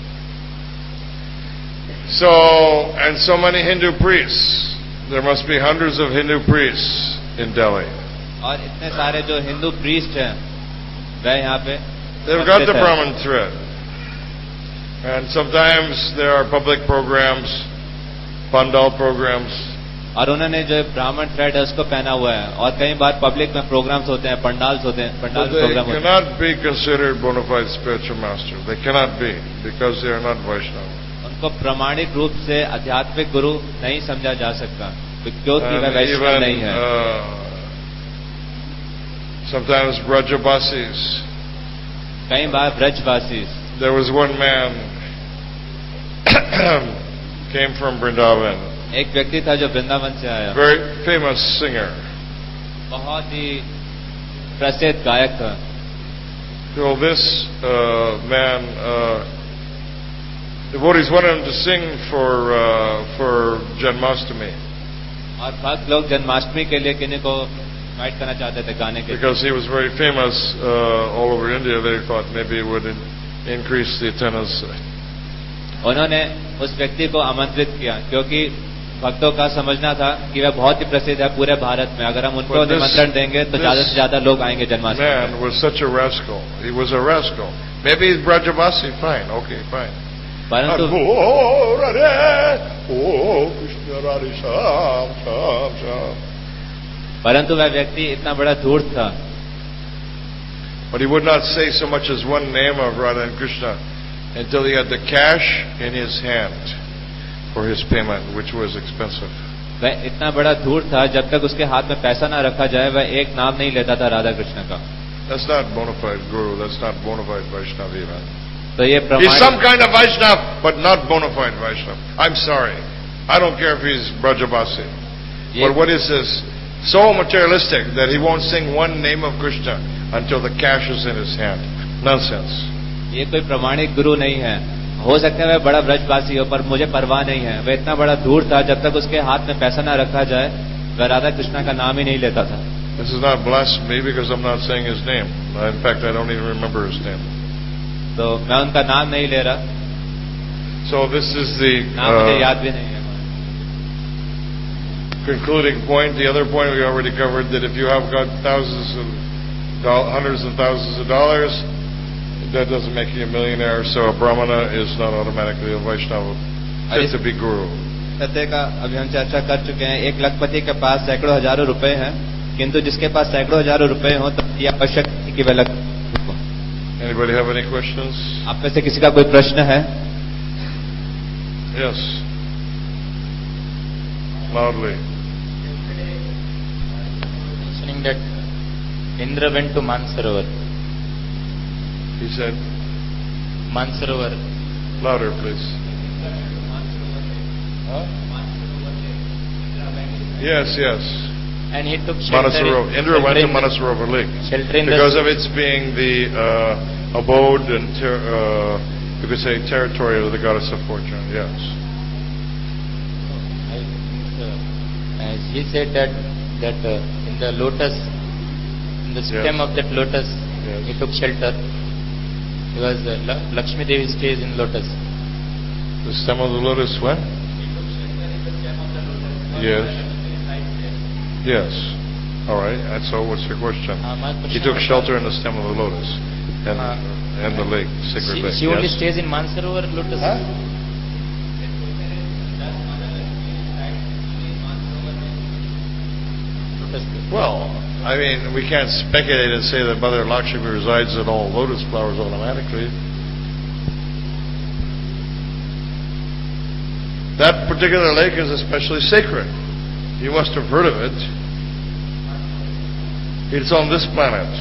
So, and so many Hindu priests. There must be hundreds of Hindu priests in Delhi. और इतने सारे जो हिंदू प्रीस्ट हैं वह यहाँ पे They've got the Brahman thread. And sometimes there are public programs, pandal programs. और उन्होंने जो ब्राह्मण थ्रेड है उसको पहना हुआ है, और कई बार पब्लिक में प्रोग्राम्स होते हैं, पंडाल्स होते हैं, पंडाल But they प्रोग्राम होते हैं. cannot be considered bona fide spiritual master. They cannot be, because they are not Vaishnava. उनको प्रमाणिक रूप से आध्यात्मिक गुरु नहीं समझा जा सकता, क्योंकि वह And वैष्णव नहीं है. Sometimes Brajabasis. कई बार ब्रजवासी. There was one man came from Vrindavan. एक व्यक्ति था जो वृंदावन से आया, Very famous singer. बहुत ही प्रसिद्ध गायक था. So this man, devotees wanted him to sing for Janmashtami और भक्त लोग जन्माष्टमी के लिए किन्हीं को इनवाइट करना चाहते थे गाने के लिए. because he was very famous all over India. They thought maybe it would increase the attendance. उन्होंने उस व्यक्ति को आमंत्रित किया, क्योंकि भक्तों का समझना था कि वह बहुत ही प्रसिद्ध है पूरे भारत में, अगर हम उनको But this- निमंत्रण देंगे तो ज्यादा से ज्यादा लोग आएंगे जन्माष्टमी में. Man was such a rascal. He was a rascal. Maybe he's Brajabasi. Fine. Okay. Fine. परंतु Oh, Radhe, oh, Krishna Radhe, Sham, Sham, Sham. परंतु वह व्यक्ति इतना बड़ा धूर्त था, But he would not say so much as one name of Radha and Krishna until he had the cash in his hand for his payment, which was expensive. वह इतना बड़ा धूर्त था, जब तक उसके हाथ में पैसा ना रखा जाए वह एक नाम नहीं लेता था राधा कृष्ण का. That's not bona fide guru. That's not bona fide Vaishnava even. तो ये He's some प्रमाणिक, kind of Vaishnava, but not bona fide Vaishnava. I'm sorry. I don't care if he's Brajabasi. ये But what is this? So materialistic that he won't sing one name of Krishna until the cash is in his hand. Nonsense. ये कोई प्रमाणिक गुरु नहीं है. हो सकता है वह बड़ा ब्रजवासी हो, पर मुझे परवाह नहीं है. वह इतना बड़ा धूर्त था, जब तक उसके हाथ में पैसा ना रखा जाए वह राधा कृष्णा का नाम ही नहीं लेता था. This is not blasphemy because I'm not saying his name. In fact, I don't even remember his name. तो मैं उनका नाम नहीं ले रहा, So this is the नाम मुझे याद भी नहीं है. concluding point. The other point we already covered, that if you have got thousands of hundreds and thousands of dollars, that doesn't make you a millionaire. So a brahmana is not automatically a Vaishnava fit to be guru. सत्य का अभी हम चर्चा कर चुके हैं. एक लखपति के पास सैकड़ों हजारों रुपए हैं, किंतु जिसके पास सैकड़ों हजारों रुपए हो तो ये आवश्यक नहीं कि वह लखपति हो. Anybody have any questions? आप में से किसी का कोई प्रश्न है? Yes. Loudly. Mentioning that Indra went to Mansarovar. He said, Mansarovar. louder please. Huh? Yes, yes. And he took shelter. Manasarovar. Indra went to Manasarovar Lake Shelter in because the of its being the abode and you could say territory of the goddess of fortune. Yes. As he said that in the lotus, in the stem Yes. of that lotus, Yes. he took shelter because Lakshmi Devi stays in lotus. The stem of the lotus when? Yes. Yes. All right. And so, what's your question? My question He took was- shelter in the stem of the lotus and the lake, sacred lake. She only Yes. stays in Mansarovar lotus. Huh? Lotus. Well, I mean, we can't speculate and say that Mother Lakshmi resides in all lotus flowers automatically. That particular lake is especially sacred. You must have heard of it. It's on this planet.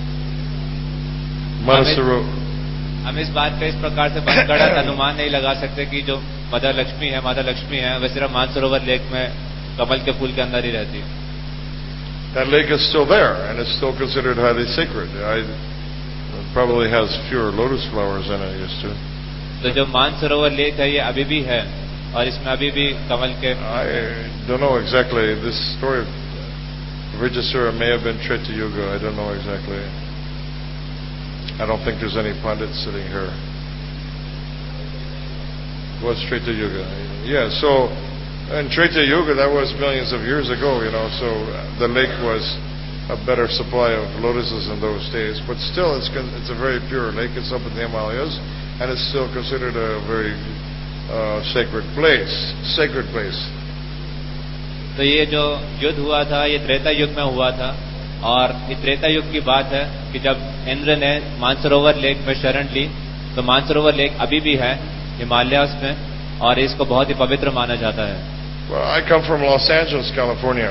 Manasarovar. हम इस बात का इस प्रकार से बनगढ़ंत अनुमान नहीं लगा सकते कि जो माता लक्ष्मी है वह सिर्फ मानसरोवर लेक में कमल के फूल के अंदर ही रहती है. That lake is still there, and it's still considered highly sacred. It probably has fewer lotus flowers than it used to. तो जो मानसरोवर लेक है ये अभी भी है और इसमें अभी भी कमल के. I don't know exactly. This story of Vijayasura may have been Treta Yuga. I don't know exactly. I don't think there's any pundits sitting here. Was Treta Yuga? Yeah. So in Treta Yuga, that was millions of years ago. So the lake was a better supply of lotuses in those days. But still, it's a very pure lake. It's up in the Himalayas, and it's still considered a very sacred place. तो ये जो युद्ध हुआ था ये त्रेता युग में हुआ था और ये त्रेता युग की बात है कि जब इंद्र ने मानसरोवर लेक में शरण ली तो मानसरोवर लेक अभी भी है हिमालयास में और इसको बहुत ही पवित्र माना जाता है. Well, I come from Los Angeles, California.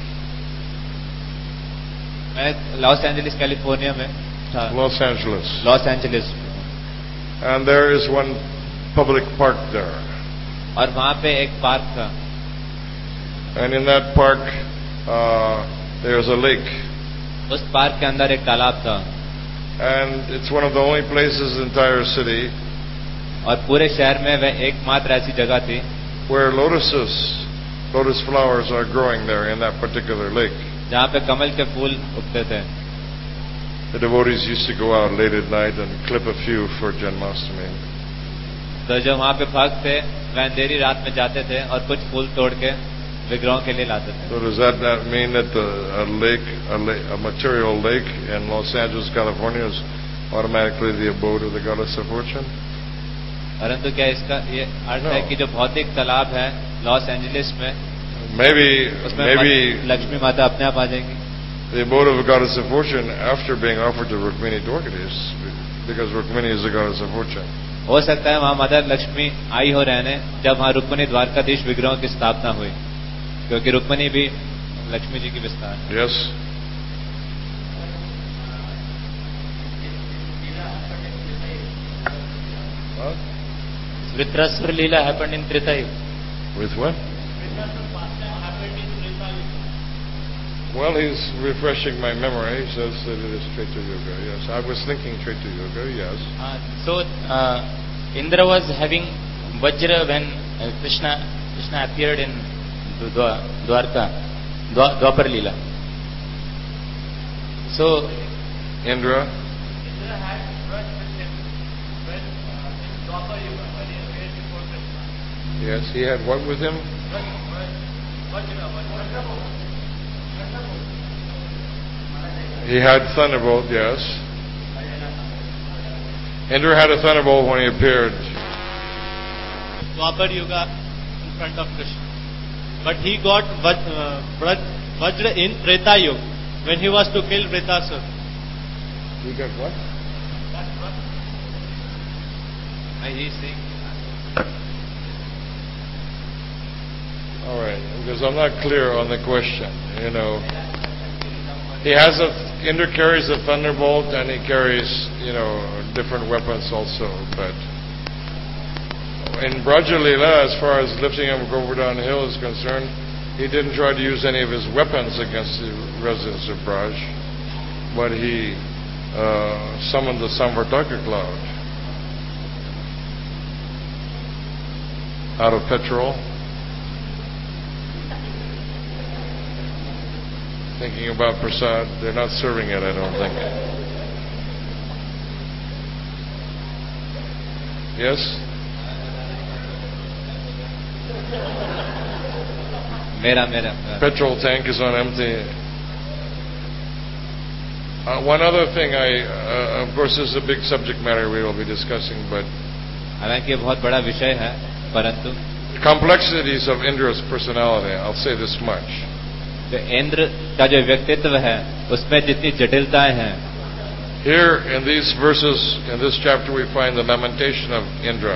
मैं लॉस एंजलिस कैलिफोर्निया में था. Los Angeles. And there is one public park there. और वहाँ पे एक पार्क था. And in that park, there's a lake. उस पार्क के अंदर एक तालाब था. And it's one of the only places in the entire city. और पूरे शहर में वह एकमात्र ऐसी जगह थी. Where lotus flowers are growing there in that particular lake. जहाँ पे कमल के फूल उगते थे. The devotees used to go out late at night and clip a few for Janmashtami. तो जो वहाँ पे भक्त थे वह अंधेरी रात में जाते थे और कुछ फूल तोड़ के विग्रहों के लिए लाते थे. So does that mean that a material lake in Los Angeles, California is automatically the abode of the goddess of fortune? परंतु क्या इसका ये अर्थ है कि जो भौतिक तालाब है लॉस एंजलिस में maybe लक्ष्मी माता अपने आप आ जाएंगी. The abode of the goddess of fortune after being offered to Rukmini Dwarkadis, because Rukmini is the goddess of fortune. हो सकता है वहाँ माता लक्ष्मी आई हो रहने जब वहाँ रुक्मिणी द्वारकाधीश विग्रहों की स्थापना हुई क्योंकि रुक्मिणी भी लक्ष्मी जी की विस्तार. Yes. Vritrasura Leela happened in Treta Yuga. With what? Well, he's refreshing my memory. He says that it is Treta Yuga. Yes, I was thinking Treta Yuga. Yes. So Indra was having Vajra when Krishna appeared in Dwarka, Dwapar Leela. So Indra had Vraj with him when in Dwapar Yuga when he appeared before Krishna. Yes, he had what with him? He had thunderbolt, yes. Indra had a thunderbolt when he appeared. Dwapar Yuga in front of Krishna. But he got Vajra in Treta Yuga when he was to kill Vritrasura. He got what? he's saying. All right, because I'm not clear on the question. Indra carries a thunderbolt and he carries, different weapons also. But in Braja Leela, as far as lifting him Govardhan Hill is concerned, he didn't try to use any of his weapons against the residents of Braj, but he summoned the Samvartaka cloud out of petrol. Thinking about prasad, they're not serving it, I don't think. Yes? मेरा Petrol tank is on empty. One other thing, of course, this is a big subject matter we will be discussing, but हालांकि ये बहुत बड़ा विषय है परंतु complexities of Indra's personality, I'll say this much. जो इंद्र का जो व्यक्तित्व है उसमें जितनी जटिलताएं हैं. Here in these verses, in this chapter, we find the lamentation of Indra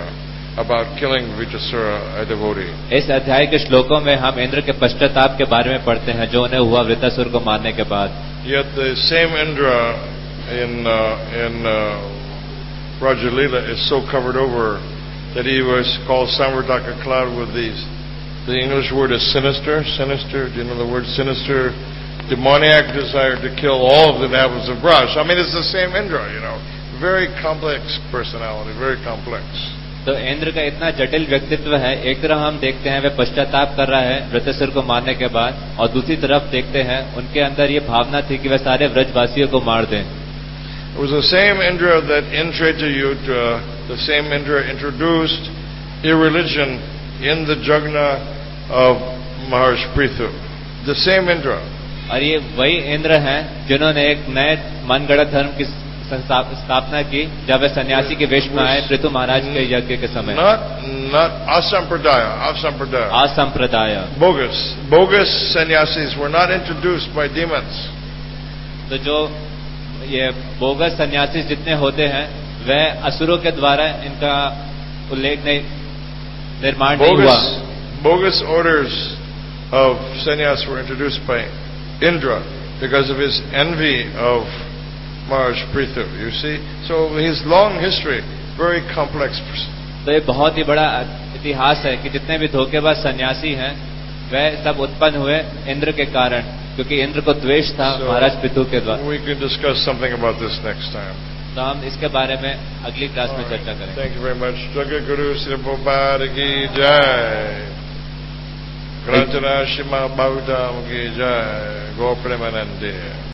about killing Vitasura, a devotee. इस अध्याय के श्लोकों में हम इंद्र के पश्चाताप के बारे में पढ़ते हैं जो उन्हें हुआ वृत्तासुर को मारने के बाद. Yet the same Indra in Rajalila is so covered over that he was called Samvardhaka cloud with these. The English word is sinister. Sinister. Do you know the word sinister? Demoniac desire to kill all of the devils of Braj. I mean, it's the same Indra, you know. Very complex personality. Very complex. तो इंद्र का इतना जटिल व्यक्तित्व है. एक तरफ हम देखते हैं वह पश्चाताप कर रहा है वृत्तासुर को मारने के बाद, और दूसरी तरफ देखते हैं उनके अंदर ये भावना थी कि वह सारे व्रजवासियों को मार दें. It was the same Indra that in Tretayuga, the same Indra introduced irreligion in the Jagna of Maharshi Prithu. The same Indra. और ये वही इंद्र हैं जिन्होंने एक नए मनगढ़ंत धर्म की स्थापना की जब वे सन्यासी के वेश में आए पृथु महाराज के यज्ञ के समय. Not asampradaya. असंप्रदाय. Bogus sannyasis were not introduced by demons. तो जो ये बोगस सन्यासी जितने होते हैं वह असुरों के द्वारा इनका उल्लेख निर्माण नहीं हुआ. Bogus orders of sannyas were introduced by Indra because of his envy of Maharshi Prithu. You see, so his long history, very complex. तो ये बहुत ही बड़ा इतिहास है कि जितने भी धोखेबाज सन्यासी हैं वह सब उत्पन्न हुए इंद्र के कारण, क्योंकि इंद्र को द्वेष था महाराज पृथु के द्वारा. We can discuss something about this next time. तो हम इसके बारे में अगली क्लास में चर्चा करेंगे. Thank you very much. Jagat Guru Sri Prabhupada ki jai. Grantara Shima Bhagavatam ki jai. Go Premanande.